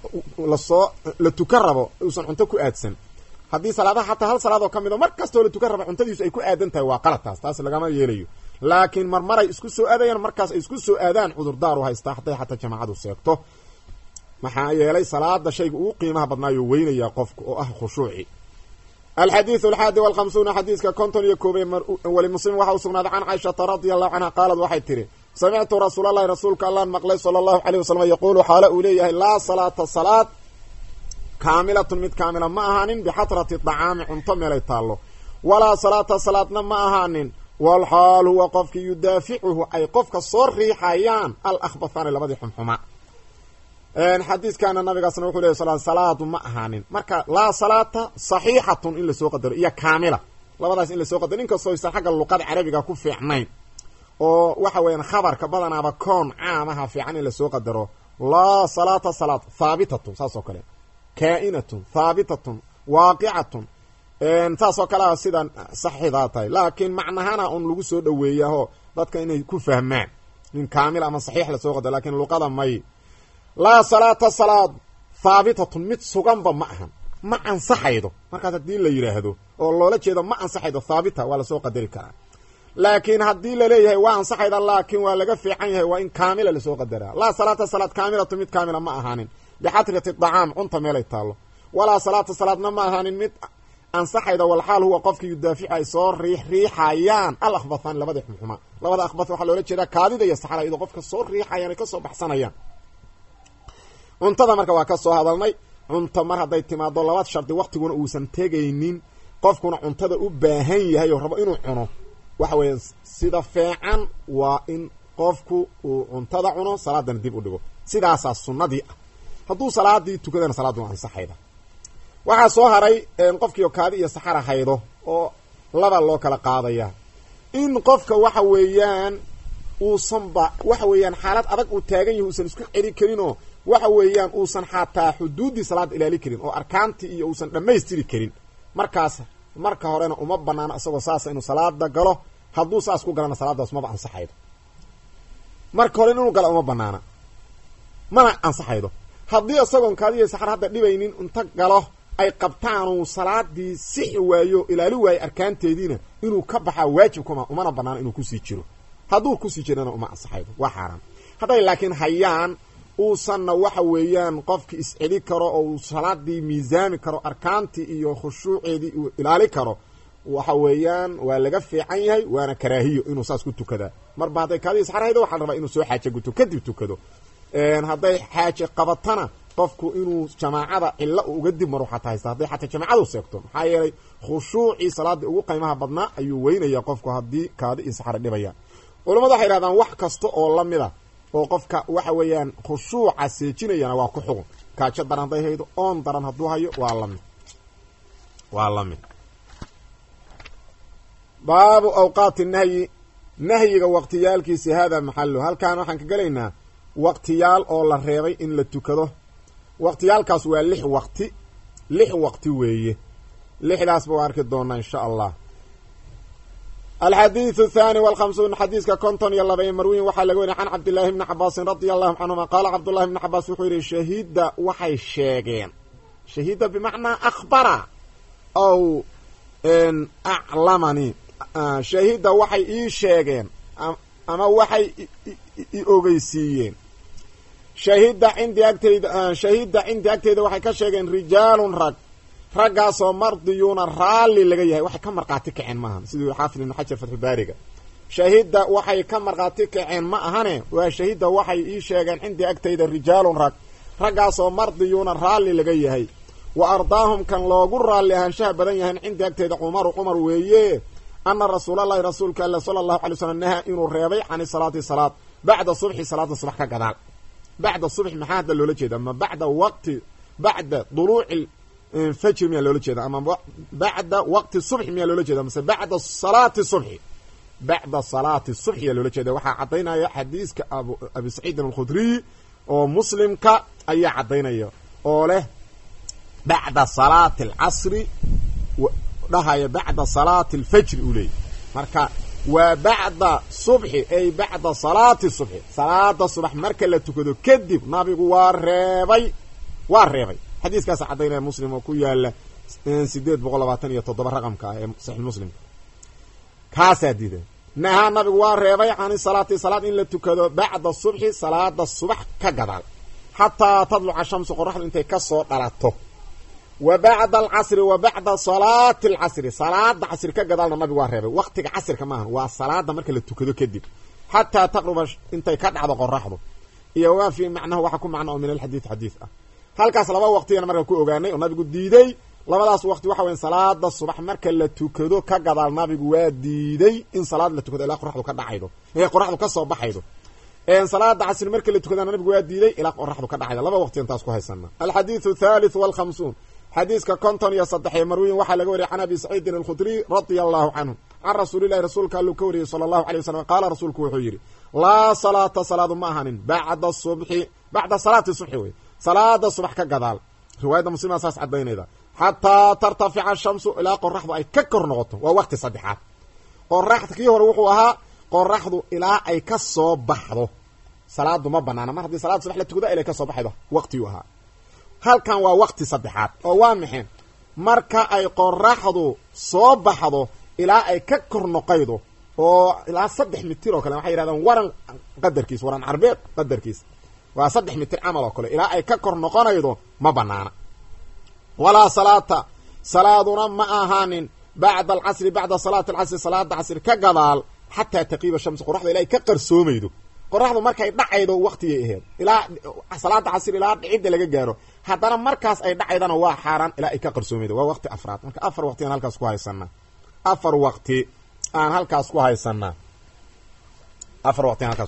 la tukan rabo uusan cunto ku aadsan haddii salaadaha xataa hal salaadoo ka mido mar kastoo la tukan rabo cuntadiisu ay ku aadan tahay waa qaladtaas taas lagama yeelayo laakiin marmaray isku soo aadayaan markaas ay isku soo aadaan cudurdaaru haystaa hadday xataa jamaacadu seegto maxaa yeelay salaada shayga ugu qiimaha badnaayo weynayaa qofka oo ah khushuuci الحديث 51 xadiiska 51 walimuslim waxa uu sugnaaday can Caaisha radhiyallahu anha qaalad waxay tiri samictu rasuulallahi rasuulka Allah maqlay sallallahu alayhi wasallam yaqulu xaala uu leeyahay la salata salat kaamilatun mid kaamila ma ahaanin bihatrati ta'aami cunto meelay taalo wala salata salatna ma ahaanin wal haal huwa qofki yudaaficuhu ay qofka soo riixayaan al akhbathan labadi xumxuma xadiiskana nabigaasna wuxuu leeyahay salaatu ma ahaanin marka la salaata saxiixatun in la soo qadaro iyo kaamila labadaas in la soo qadaro inkastoo aysan xagga luqada carabiga ku fiicnayn oo waxa weeyaan khabarka badanaaba koon caamaha fiican in la soo qadaro la salaata salaat thaabitatun saasoo kale kaa'inatun thaabitatun waaqi'atun saasoo kale sidan saxiixdaa tahay laakiin macnahana un lagu soo dhaweeyaho dadka inay ku fahmaan in kaamil ama saxiix la soo qadaro laakiin luqada may laa salaata salaad thaabitatun mid suganba ma ahan ma ansaxaydo markaas haddii la yidhaahdo oo loola jeedo ma ansaxaydo thaabita waa lasoo qadari karaa laakiin haddii laleeyahay waa ansaxayda laakiin waa laga fiican yahay waa in kaamila lasoo qadaraa laa salaata salaad kaamilatu mid kaamila ma ahaanin bixatrati dacaam cunta meelay taalo walaa salaata salaadna ma ahaanin mid ansaxayda walxaal huwa qofkii yudaafic ay soo riixayaan al akhbathan labada xumxuma labada akhbath waxaa loola jeedaa kaadida iyo saxara iyadoo qofka soo riixayaan ay ka soo baxsanayaan cuntada marka waa ka soo hadalnay cunto mar hadday timaado laba shardi waqtiguna uusan tegaynin qofkuna cuntada u baahan yahay oo rabo inuu cuno waxa weeyaan sida fiican waa in qofku uu cuntada cuno salaadana dib u dhigo sidaasaa sunnadii ah hadduu salaadii tukadana salaadu waa ansaxayda waxaa soo haray qofkii kaadi iyo saxara haydo oo laba loo kala qaadaya in qofka waxa weeyaan uusanba waxa weeyaan xaalad adag uu taagan yahay uusan isku celi karinoo waxa weeyaan uusan xataa xuduudii salaada ilaali karin oo arkaantii iyo uusan dhammaystiri karin markaas marka horena uma banaano isagoo saasa inuu salaada galo hadduu saas ku galana salaadaas maba ansaxaydo marka hore inuu galo uma banaana mana ansaxaydo haddii isagoon kaadiya saxar hadda dhibaynin inta galo ay qabtaan uu salaadii sixi waayo ilaali waayo arkaanteediina inuu ka baxaa waajib kuma umana banaano inuu kusii jiro hadduu kusii jirana uma ansaxaydo waa xaaraan hadday laakiin hayaan uusanna waxa weeyaan qofki isceli karo oo uu salaadii miisaami karo arkaantii iyo khushuuceedii uu ilaali karo waxa weeyaan waa laga fiican yahay waana karaahiyo inuu saas ku tukadaa marba hadday kaadii saxaraydo waxaa la rabaa inuu soo xaaje guto kadib tukado hadday xaaje qabatana qofku inuu jamaacada cilo uga dib maro xataa haysta hadday xataa jamaacadu seegto maxaa yeelay khushuucii salaadii ugu qiimaha badnaa ayuu weynaya qofku haddii kaadi iyo saxara dhibaya culamadu waxay yidhahdaan wax kasta oo lamid a oo qofka waxa weeyaan khushuuca seejinayana waa ku xugun kaajo daran hadday haydo oon daran hadduu hayo waa lamid baabu awqaati nahyi nahyiga waqtiyaalkiisi haadaa maxalo halkaan waxaan ka gelaynaa waqtiyaal oo la reebay in la tukado waqtiyaalkaas waa lix waqti weeye lixdaas ba arki doonaa insha allah alxadiiث الثاني والخمسون xadiiska konton iyo laba marwiyin waxaa laga weriya can cabdillaahi bni cabaasin radi allahu canhuma qaala cabdullahi bni cabaas wuxuu yihi shahida waxay sheegeen shahida bimacnaa akhbara aw aclamani shahida waxay ii sheegeen ama waxay i ogeysiiyeen shahida cindi agteyda waxay ka sheegeen rijaalun raggaasoo mardiyuuna raalli laga yahay waxay ka markhaati kaceen maahan siduu xaafid ibnu xajar fatxubaariga shahida waxay ka markhaati kaceen ma ahane waa shahida waxay ii sheegeen cindi agteyda rijaalun raggaasoo mardiyuuna raalli laga yahay wa ardaahum kan loogu raalli ahaanshaha badan yahayn cindi agteyda cumar weeye ana rasuulallahi rasuulka alla sala allahu alay slam nahaa inuu reebay cani salaati salaad bacda subxi salaada subax ka gadaal bacda subxi maxaa hadda loola jeeda ama bacda duluuci fajr miyaa loola jeeda ama bacda waqti subxi miyaa loola jeeda mase bacda salaati subxi bacda salaati subxi yaa loola jeeda waxaa caddaynaya xadiiska abi saciidin alkhudriy oo muslimka ayaa caddaynaya oo leh bacda salaati alcasri dhahaya bacda salaati alfajri uu leeyay marka waa bacda subxi ay bacda salaati subxi salaada subax marka la tukado kadib nabigu waa reebay xadiiskaasa caddaynaya muslim oo ku yaala 827 raqamka ah ee saxiix muslim kaasaa diiday nahaa nabigu waa reebay cani salaati salaad in la tukado bacda subxi salaada subax ka gadaal xataa tadluca shamsu qoraxdu intay kasoo dhalato wa bacda alcasri wa bacda salaati alcasri salaada casri ka gadaalna nabigu waa reebay waqtiga casrika maahan waa salaada marka la tukado kadib xataa taqruba intay ka dhacdo qoraxdu iyo waa fi macnaha waxa ku macno oo min alxadiid xadiid ah halkaas laba waqtiyana marka ku ogaanay oo nabigu diiday labadaas waqti waxa weyn salaada subax marka la tukado ka gadaal nabigu waa diiday in salaad la tukado ilaa qoraxdu ka dhacaydo qoraxdu ka soo baxaydo salaada casri marka la tukadana nabigu waa diiday ilaa qoraxdu ka dhacaydo laba waqti intaas ku haysana alxadiithu thalith wal 50 xadiiska konton iyo saddex marwiyin waxaa laga wariyay can abi saciidin alkhudriy radia allahu canhu can rasuulillahi rasuulka alluu ka wariyey sala allahu alay wasalam qaala rasuulku wuxuu yidhi laa salaata salaadu ma ahanin bacda salaati subxi wey salaada subax ka gadaal riwaayadda muslimaa saas cadaynayda xataa tartafica shamsu ilaa qoraxdu ay ka kor noqoto waa waqti saddexaad kii hore wuxuu ahaa qoraxdu ilaa ay ka soo baxdo salaadu ma banaana mar haddii salaada subax la tukada ilay ka soo baxaydo waqtiyuu ahaa halkan waa waqti saddexaad oo waa maxay marka ay qoraxdu soo baxdo ilaa ay ka kor noqaydo oo ilaa 3 mitir oo kale waxay yidhahdaan waran carbeed qadarkiis waa 3 mitir camal oo kale ilaa ay ka kor noqonaydo ma banaana walaa salaaduna ma ahaanin bacda alcasri bacda salaati alcasri salaada casri ka gadaal xataa taqiiba shamsi qoraxda ilaa ay ka qarsoomaydo qoraxdu markay dhacaydo waqtigay aheed ilaa salaada casri ilaa dhicidda laga gaaro haddana markaas ay dhacaydana waa xaaraan ilaa ay ka qarsoomaydo waa waqti afraad marka afar waqti aan halkaas ku haysanaa afar waqti aan halkaas ku haysanaa afar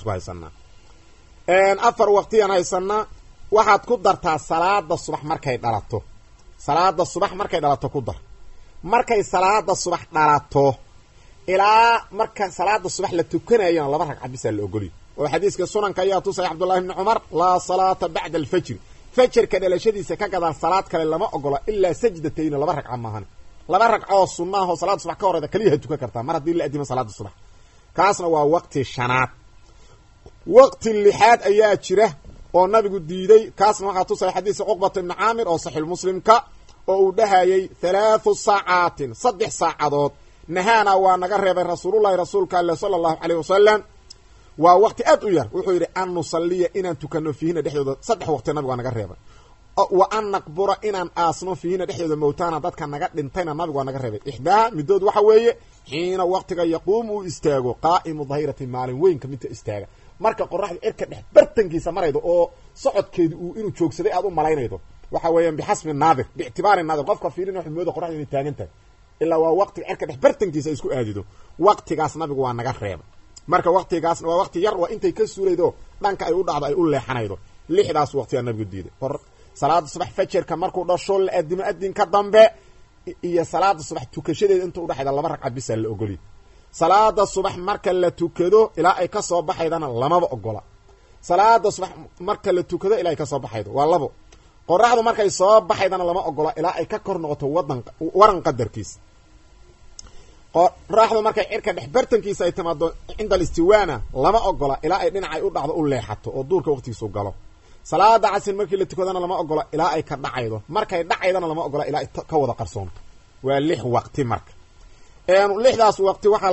waqti aan haysanaa waxaad ku dartaa salaada subax markay dhalato ku dar markay salaada subax dhalato ilaa marka salaada subax la tukanayana 2 ragcad bisa la ogoliyo oo xadiiska sunanka ayaa tusay Abdullah ibn Umar la salaata ba'da al-fajr fajrka dhalashadiisa ka gadaal salaad kale lama ogola ilaa sajdatayn 2 ragcad maahan 2 ragcad oo sunnah oo salaad subax ka horeyda kaliya tukan kartaa mar haddii la adimo salaada subax kaasna waa waqti shanaad waqti lixaad ayaa jira oo nabigu diiday kaasna waxaa tusay xadiis Uqbah ibn Aamir oo sahih muslimka oo uu dhahayay 3 saacatin 3 saacadood nahaana waa naga reebay rasuulullaahi rasuulka Allah sallallahu alayhi wasallam waa waqti aad u yar wuxuu yiri an nusalliya inaan tukano fiina dhexdooda 3 waqti nabigu waa naga reebay wa an naqbura inaan aasno fiihina dhexdooda mowtaana dadka naga dhintayna nabigu waa naga reebay ixdaaha midood waxa weeye xiina waqtiga yaquum uu istaago qaa'imu dahirati maalin weynka midka istaaga marka qoraxda cirka dhex bartankiisa maraydo oo socodkeedu uu inuu joogsaday aad u malaynaydo waxa weeyaan bixasmi naadir biictibaari naadir qofka fiirin wuxuu moodaa qoraxda inay taagan tahay ilaa waa waqtiga cirka dhex bartankiisa isku aadido waqtigaas nabigu waa naga reebay marka waqtigaas waa waqti yar waa intay ka suuraydo dhanka ay u dhacdo ay u leexanaydo lixdaas waqtiga nabigu diiday salaada subax fajarka markuu dhasho la aadimo adinka dambe iyo salaada subax tukashadeeda inta u dhaxayda 2 ragcad bis la ogoli salaada subax marka la tukado ilaa ay ka soo baxaydana lamaba ogola salaada subax marka la tukado ilaa ay ka soo baxaydo waa labo qoraxdu markay soo baxaydana lama ogola ilaa ay ka kor noqoto waran qadarkiisa qoraxdu markay cirka dhex bartankiisa ay timaado inda istiwaana lama ogola ilaa ay dhinacay u dhacdo u leexato oo duurka waqtigiisu galo salaada casr markii la tukadana lama ogola ilaa ay ka dhacaydo markay dhacaydana lama ogola ilaa ay ka wada qarsoonto waa 6 waqti marka lixdaas waqti waxaa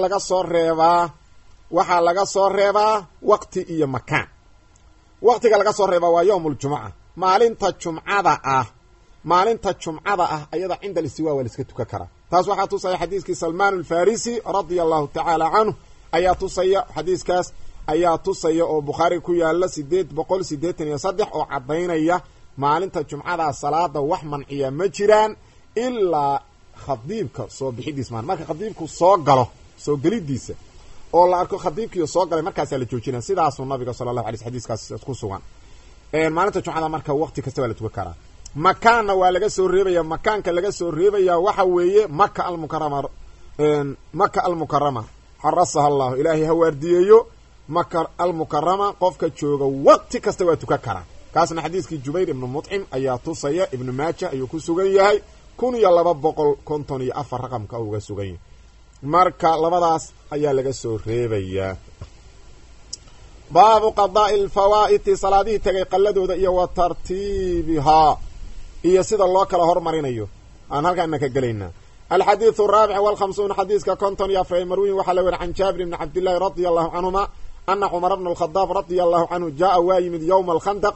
laga soo reebaa waqti iyo makaan waqtiga laga soo reebaa waa yawmul jumu'a maalinta jumcada ah ayada cinda istiwa waa iska tukan karaa taas waxaa tusaya xadiiskii Salmaan al-Farisi radiyallahu ta'ala anhu ayaa tusaya xadiiskaas ayaa tusaya oo Bukhari ku yaala 883 oo cadeynaya maalinta jumcada salaada wax manciya ma jiraan ilaa khadiibka soo bixidiis marka khadiibku soo galo soo galidiisa oo la arko khadiibkiyo soo galay markaas la joojinaa sidaas uu nabiga sallallahu alayhi xadiiskaas ku sugan maalinta jumcada marka waqti kasta waa la tukan karaa makaanna waa laga soo reebaya makaanka laga soo reebaya waxa weeye Makka al-Mukarrama harasaha Allah ilaahi hawardiyeeyo Makka al-Mukarrama qofka jooga waqti kasta waa tukan karaa kaasna xadiiskii Jubayr ibn Mut'im ayaa tusaya ibn Majah ayuu ku sugan yahay 1254 raqamka uga sugan yahay marka labadaas ayaa laga soo reebaya baabu qadaa'i al-fawaa'id salaadihi tagay qalladooda iyo wa tartiibiha iyo sida loo kala hormarinayo aan halkaan ka galeynaa الحديث الرابع والخمسون حديث كنتن يا في مروي وحلو عن جابر بن عبد الله رضي الله عنهما أن عمر بن الخطاب رضي الله عنه جاء وايمد يوم الخندق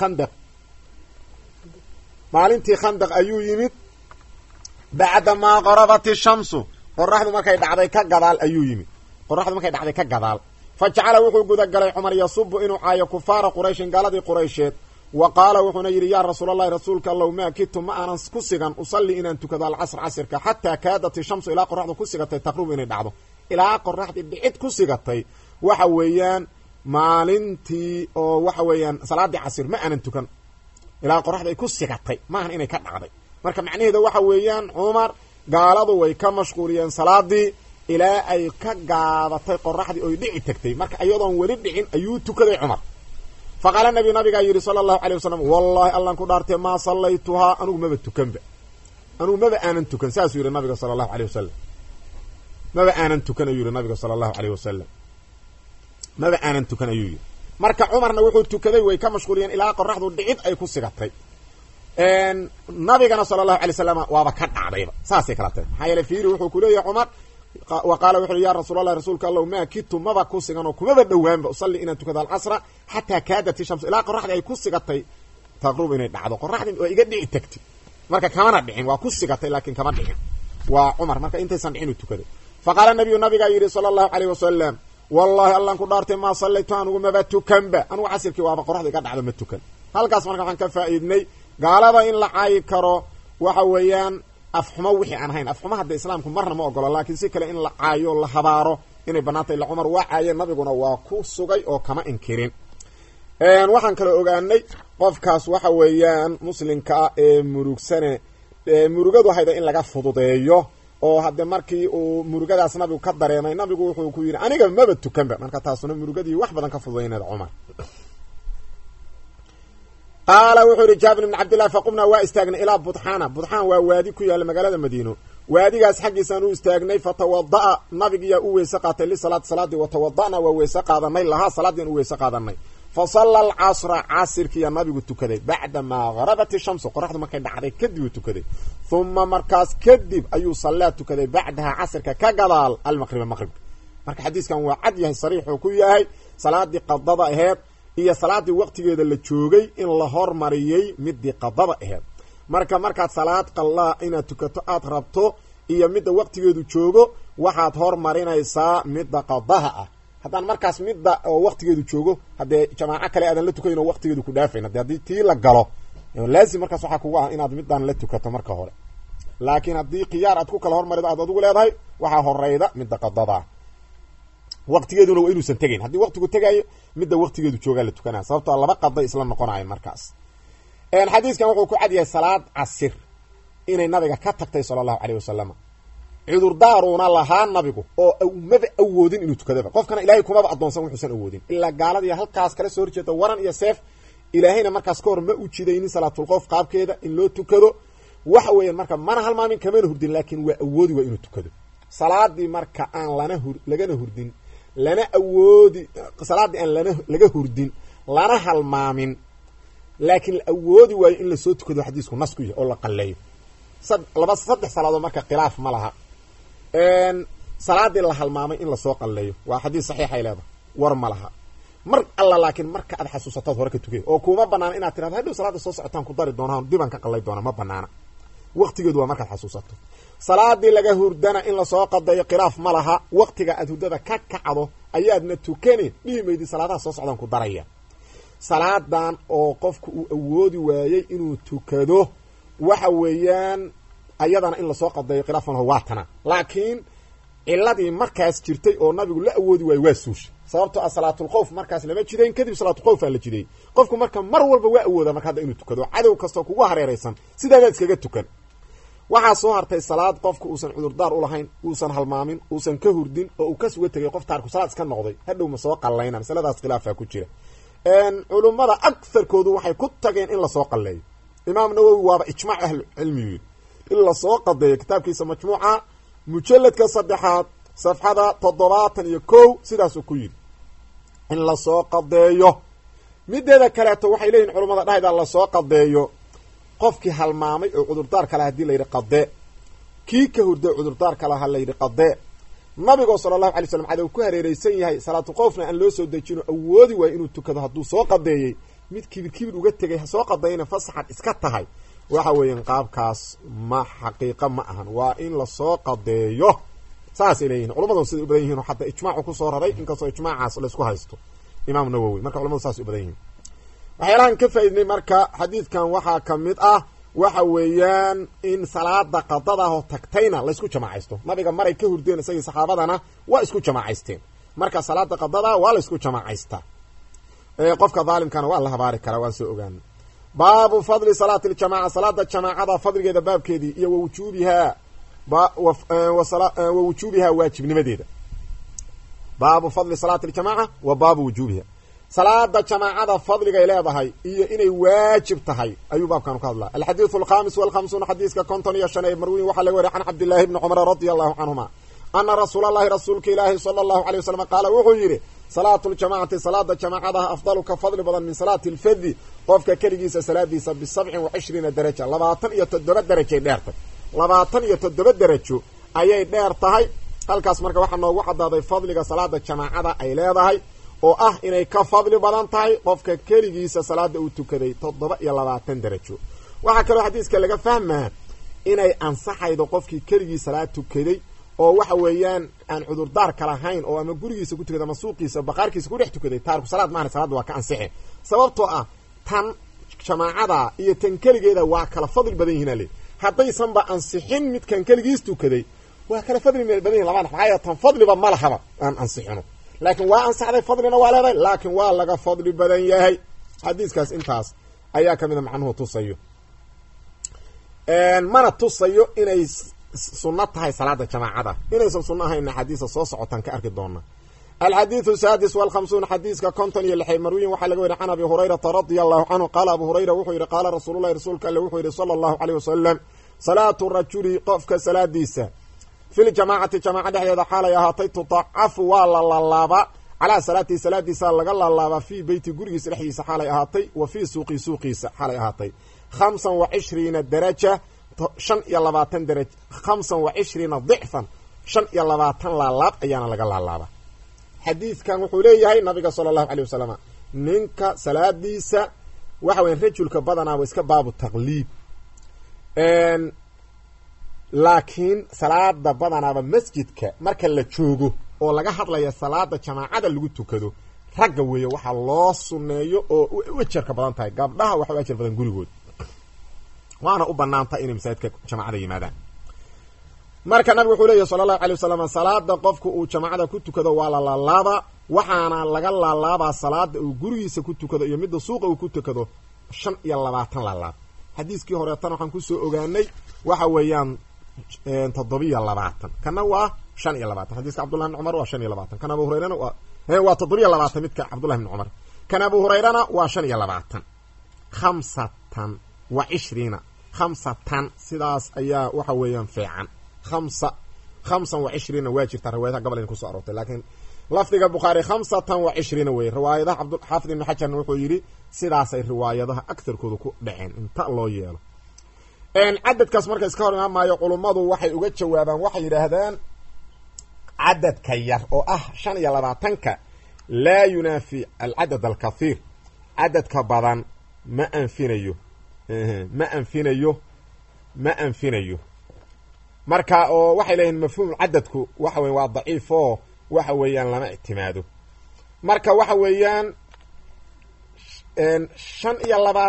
مالنتي خندق أيو يمد بعدما غربت الشمس قرحد ما كاي دعدي كغدال أيو يمد قرحد ما كاي دعدي كغدال فجعل وحو غدغلي عمر يصب انه عاي كفار قريش قالدي قريشيد وقال وحنا يري يا رسول الله رسولك الله ما كنت ما انا كسغان اصلي ان تكذا العصر عصرك حتى كادت الشمس الى قرحد كسغتي تقرب ان دعدو الى قرحد بيد كسغتي waxa weeyaan maalintii oo waxa weeyaan salaadii casir ma aanan tukan ilaa qoraxda ay ku sigatay maahan inay ka dhacday marka macnaheedu waxa weeyaan Umar gaaladu way ka mashquuliyeen salaadii ilaa ay ka gaabatay qoraxdii oo dhici tagtay marka ayadoon wali dhicin ayuu tukaday Umar faqala nabiga yiri sallallahu alayhi wasallam wallahi allah ku dhaartay ma sallaytuha anigu ma tukanba aanan tukan saas yiri nabiga sallallahu alayhi wasallam ma aanan tukan yiri nabiga sallallahu alayhi wasallam maba aanan tukan ayuu yiri marka Umarna wuxuu tukaday way ka mashquuliyeen ilaa qoraxdu dhicid ay ku sigatay nabigana sallallahu alayhi wasallam waaba ka dhacdayba saasay kala tahay hayla fiiri wuxuu ku leeyahay Umar وقال وحنا يا رسول الله رسولك الله ما كنت ما بكوسغانو كما بدوان بصلي ان تكذا العصر حتى كادت الشمس الى قرحد اي كوسغتay تقرب inay dhacdo qoraxdin oo iga dhici tagtay marka kama dhicin waa kusigatay laakiin kama dhicin waa Umar marka intaysan dhicin tukaday faqala nabiga yiri sallallahu alayhi wasallam wallahi allah ku dhaartay ma sallaytu anigu ma tukanba anigu casirkii waaba qoraxda iga dhacdo ma tukan halkaas marka waxaan ka faa'iidnay gaalada in la caayi karo waxa weeyaan afxuma wixii aan ahayn afxuma hadda islaamku marna ma ogolo laakiin si kale in la caayo la habaaro inay banaatay la Umar waa caayeen nabiguna waa ku sugay oo kama inkirin waxaan kale ogaanay qofkaas waxa weeyaan muslimka ee murugsane murugadu hayda in laga fududeeyo oo hadda markii uu murugadaas nabigu ka dareemay nabigu wuxuu ku yiri aniga maba tukanba marka taasuna murugadii wax badan ka fududeynaa Umar قال وحور جابر بن عبد الله فقمنا واستاغنا الى بطحانه ووادي ku yaal magaalada Madiino waadigaas xaqiisan uu istaagnay fatawada nabiga uu weeysa qaatay li salaadi wa tawadana wa weeysa qaadanay laha salaadin uu weeysa qaadanay fasalla al-asr asirkii nabigu tukaday bacda ma gharabat ash-shams qoraxdu markay dhacday kadib uu tukaday thumma markaas kadib ayuu salaad tukaday bacdaha asirka ka gadaal al-maghrib marka xadiiskan waa cad yahay sariix oo ku yahay salaadii qadada aheed iyo salaadii waqtigeeda la joogay in la hormariyey midii qadada aheed markaad salaad qallaa inaad tukato aad rabto iyo midda waqtigeedu joogo waxaad hormarinaysaa midda qadaha ah haddaan markaas midda oo waqtigeedu joogo haddee jamaaco kale aadan la tukayn oo waqtigeedu ku dhaafayn haddii tii la galo laazim markaas waxaa kugu ah inaad midaan la tukato marka hore laakiin haddii khiyaar aad ku kala hormarido aad adigu leedahay waxaa horeyda midda qadada waqtigeeduna waa inuusan tegayn haddii waqtigu tegaayo midda waqtigeedu joogaa la tukanaya sababtoo laba qaday isla noqonayan markaas xadiiskan wuxuu ku cad yahay salaad casir inay nabiga ka tagtay sala allahu caleyh wasalam cudurdaaruuna lahaa nabigu oo maba awoodin inuu tukadaba qofkana ilaahay kumaba addoonsan wuxuusan awoodin ilaa gaaladii halkaas kala soo horjeeda waran iyo seef ilaahayna markaas ka hor ma u jidaynin salaatulqoof qaabkeeda in loo tukado waxa weeyaan marka mana halmaamin kamana hurdin laakiin waa awoodi waa inuu tukado salaadii marka aan lagana hurdin lana awoodi salaadii aan laga hurdin lana halmaamin laakiin la awoodi waayo in lasoo tukado xadiisku nas ku yahay oo la qalleeyo saddex salaadood marka khilaaf ma laha salaadii la halmaamay in lasoo qalleeyo waa xadiis saxiixay leedahay war ma laha mar alla laakiin marka aad xasuusataad hore ka tukay oo kuma banaana inaad tirahdo hadhow salaada soo socotaan ku dari doonaa dibaan ka qallay doona ma banaana waqtigeedu waa markaad xasuusato salaadii laga hurdana in lasoo qadeeyo khilaaf ma laha waqtiga aad hurdada ka kacdo ayaadna tukani dhihi maydi salaadaha soo socdaan ku daraya salaadan oo qofku uu awoodi waayey inuu tukado waxa weeyaan ayadana in lasoo qadeeyo khilaaf ma laha waa tana laakiin ciladii markaas jirtay oo nabigu la awoodi waayo waa suushay sababtoo ah salaatulqowf markaas lama jidayn kadib salaatulqowf aa la jideeyey qofku marka mar walba waa awooda marka hadda inuu tukado cadow kastoo kugu hareeraysan sidaadaad iskaga tukan waxaa soo hartay salaad qofku uusan cudurdaar ulahayn uusan halmaamin uusan ka hurdin oo uu ka suga tegay qof taarku salaad iska noqday hadhow ma soo qallayna masaladaas khilaafaa ku jira culummada agarkoodu waxay ku tageen in lasoo qalleeyo imaam nawowi waaba ijmaac ahlu cilmiyu in lasoo qadeeyo kitaabkiisa majmuuca mujalladka 3 safxada 71 sidaasuu ku yidhi in lasoo qadeeyo mideeda kaleeto waxay leeyihin culummada dhahayda lasoo qadeeyo qofkii halmaamay oo cudurdaar kale hadii la yidhi qadee kii ka hurday cudurdaar kale ha la yidhi qadee nabigo sala allahu alay slam cadow ku hareeraysan yahay salaatulqowfna aan loo soo dejino awoodi waayo inuu tukado hadduu soo qadeeyey mid kibir uga tegay ha soo qadayna fasaxad iska tahay waxa weeyaan qaabkaas ma xaqiiqa ma ahan waa in lasoo qadeeyo saasay leeyihin culamadu siday u badan yihiin oo xataa ijmaacu kusoo raray inkastoo ijmaacaas laysku haysto imaam nawowi marka culamadu saas u badan yihiin waxyaalahan ka faaidnay marka xadiidkan waxaa ka mid ah waxa weeyaan in salaada qadadaahoo tagtayna laysku jamaacaysto nabiga maray ka hurdeen isagii saxaabadana waa isku jamaacaysteen marka salaada qadadaa waa laysku jamaacaystaa qofka daalimkana waa la habaari karaa waan soo ogaana baabu fadli salaati ljamaca salaada jamaacada fadligeeda baabkeedii iyo wawujuubihaa waajibnimadeeda baabu fadli salaati ljamaca wa baabu wujuubiha salaada jamaacada fadligay leedahay iyo inay waajib tahay ayuu baabkan ka hadlaa alxadiiث الkhaamis والkhamsuun xadiiska 55 ee marwiin waxaa laga wariya can cabdillaahi bni cumar radia allahu canhuma ana rasuul allahi rasuulka ilaahi salى allahu alيه wasalam qaala wuxuu yidhi salaatu ljamacati salaada jamaacadaha afdalu ka fadli badan min salaati اlfadi qofka keligiisa salaadiisa b27 daraja 27 darajay dheertay 27 darajo ayay dheer tahay halkaas marka waxaa noogu cadaaday fadliga salaada jamaacada ay leedahay oo ah inay ka fadli badan tahay qofka keligiisa salaada uu tukaday 27 darajo waxaa kaloo xadiiska laga fahmaa inay ansaxaydo qofkii keligii salaad tukaday oo waxa weeyaan aan cudurdaar ka lahayn oo ama gurigiisa ku tukaday ama suuqiisa baqaarkiisa ku dhex tukaday taarku salaad maahan salaada waa ka ansaxe sababtoo ah tan jamaacada iyo tan keligeeda waa kala fadli badan yihiin ale haddaysan ba ansixin midkan keligiis tukaday waa kala fadli badan yihiin labada maxaa tan fadliba ma lahaba aan ansixino laakiin waa ansaxday fadlina waa leedahay laakiin waa laga fadli badan yahay xadiiskaas intaas ayaa ka mida macnuhu tusayo mana tusayo inay sunno tahay salaada jamaacada inaysan sunno ahayna xadiisa soo socotaan ka arki doona alxadiiثu saadis والkhamsuun xadiiska 56 marwiyin waxaa laga wariya can abi hurayrata radia allahu canhu qaala abu hurayra wuxuu yidhi qaala rasuululahi rasuulka alle wuxuu yidhi sala allahu aleyh wasalam salaatu rajuli qofka salaadiisa fi ljamaacati jamaaca dhexdeeda xaalay ahaatay tudacafu waa la laalaabaa calaa salaatihi salaadiisa laga laalaabaa fii beyti gurigiisa dhexdiisa xaalay ahaatay wa fii suuqi suuqiisa xaalay ahaatay 25 daraja 25 daraj 25 dicfan 25 laalaab ayaana laga laalaabaa xadiidkan wuxuu leeyahay nabiga sala allahu aleyh wasalam ninka salaadiisa waxa weyan rajulka badanaa wa iska baabu taqliib laakiin salaada badanaaba masjidka marka la joogo oo laga hadlaya salaada jamaacada lagu tukado ragga weeye waxaa loo sunneeyo oo u ajarka badan tahay gabdhaha waxa u ajar badan gurigood waana u banaantahay inay masaajidka jamaacada yimaadaan marka nabigu wuxuu leeyahy sala allahu alay wasalam salaada qofku uu jamaacada ku tukado waa la laalaaba waxaana laga laalaabaa salaada uu gurigiisa ku tukado iyo midda suuqa uu ku tukado 25 laalaab xadiiskii horeetan waxaan kusoo ogaanay waxa weeyaan 720 kana waa 25 xadiiska Abdullah ibn Umar waa 25 kana Abu Hurayrana waa 720 midka Abdullah ibn Umar kana Abu Hurayrana waa 25 25 sidaas ayaa waxa weeyaan fiican 25 waa jirta riwaayadaha gabal in ku soo aroortay laakiin lafdiga Bukhari 25 way riwaayadaha Abdul Hafid ibn Hajar wuxuu yiri sidaas ay riwaayadaha aktarkooda ku dhaceen inta loo yeelo cadadkaas marka iska hor imaamayo culimadu waxay uga jawaabaan waxay yiraahdaan cadadka yar oo ah 25ka la yunafi al-adad al-kathir cadadka badan ma anfinayo marka oo waxay leeyihiin mafhuum cadadku waxa weey waa daciif oo waxa weeyaan lama ictimaado marka waxa weeyaan 25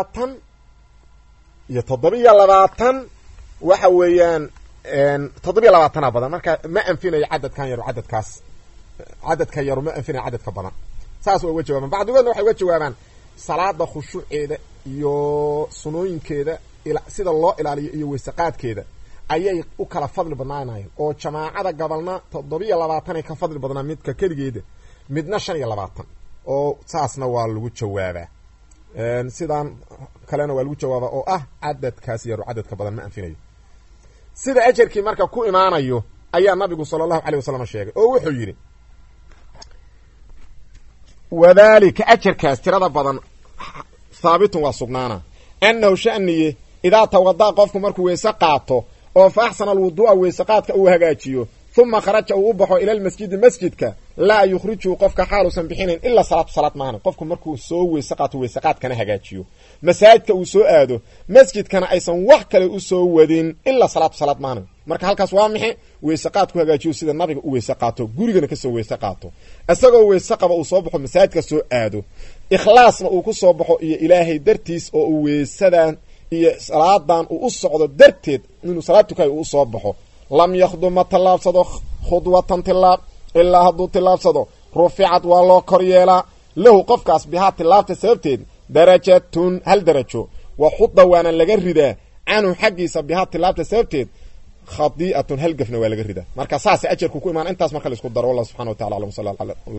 iyo 27 waxa weeyaan 27 badan marka ma anfinayo cadadkan yar cadadka yar ma anfinayo cadadka badan saas way jawaabaan bacdigoodna waxay uga jawaabaan salaada khushuuceeda iyo sunooyinkeeda sida loo ilaaliyo iyo weesaqaadkeeda ayay u kala fadli badnaanayeen oo jamaacada gabalna 27 ay ka fadli badnaa midka kaligeeda midna 25 oo saasna waa lagu jawaabaa sidaan kalena waa lagu jawaabaa oo ah cadadkaas yar cadadka badan ma anfinayo sida ajarkii marka ku imaanayo ayaa nabigu sallallahu alayhi wasallam sheegay oo wuxuu yiri wadaalika ajarkaas tirada badan saabitun waa sugnaana annahu sha'niye idaa tawaddaa qofku markuu weese qaato oo fa axsana alwuduu'a weesaqaadka uu hagaajiyo thumma kharaja uu u baxo ila almasjidi masjidka laa yukhriju qofka xaalusan bixinin illa salaad maana qofku markuu soo weese qaato weesaqaadkana hagaajiyo masaajidka uu soo aado masjidkana aysan wax kale u soo wadin illa salaad maana marka halkaas waa maxay weesaqaadku hagaajiyo sida nabiga u weese qaato gurigana ka soo weese qaato asagoo weese qaba uu soo baxo masaajidka soo aado ikhlaasna uu ku soo baxo iyo ilaahay dartiis oo uu weesadan iyo salaadan uu u socdo darteed inuu salaad tukay uu soo baxo lam yakhduma talaabsado khudwatan tilab illa hadu talaabsado rufi'at waa loo kor yeelaa lahu qofkaas biha tilaabta sababteed darajatun hal darajo wa khudda waana laga ridaa anu xaqiisa biha tilaabta sababteed khadi'atun hal gafna waa laga ridaa marka saas ajarku ku imaan intaas marka la isku daro Allah subhanahu wa ta'ala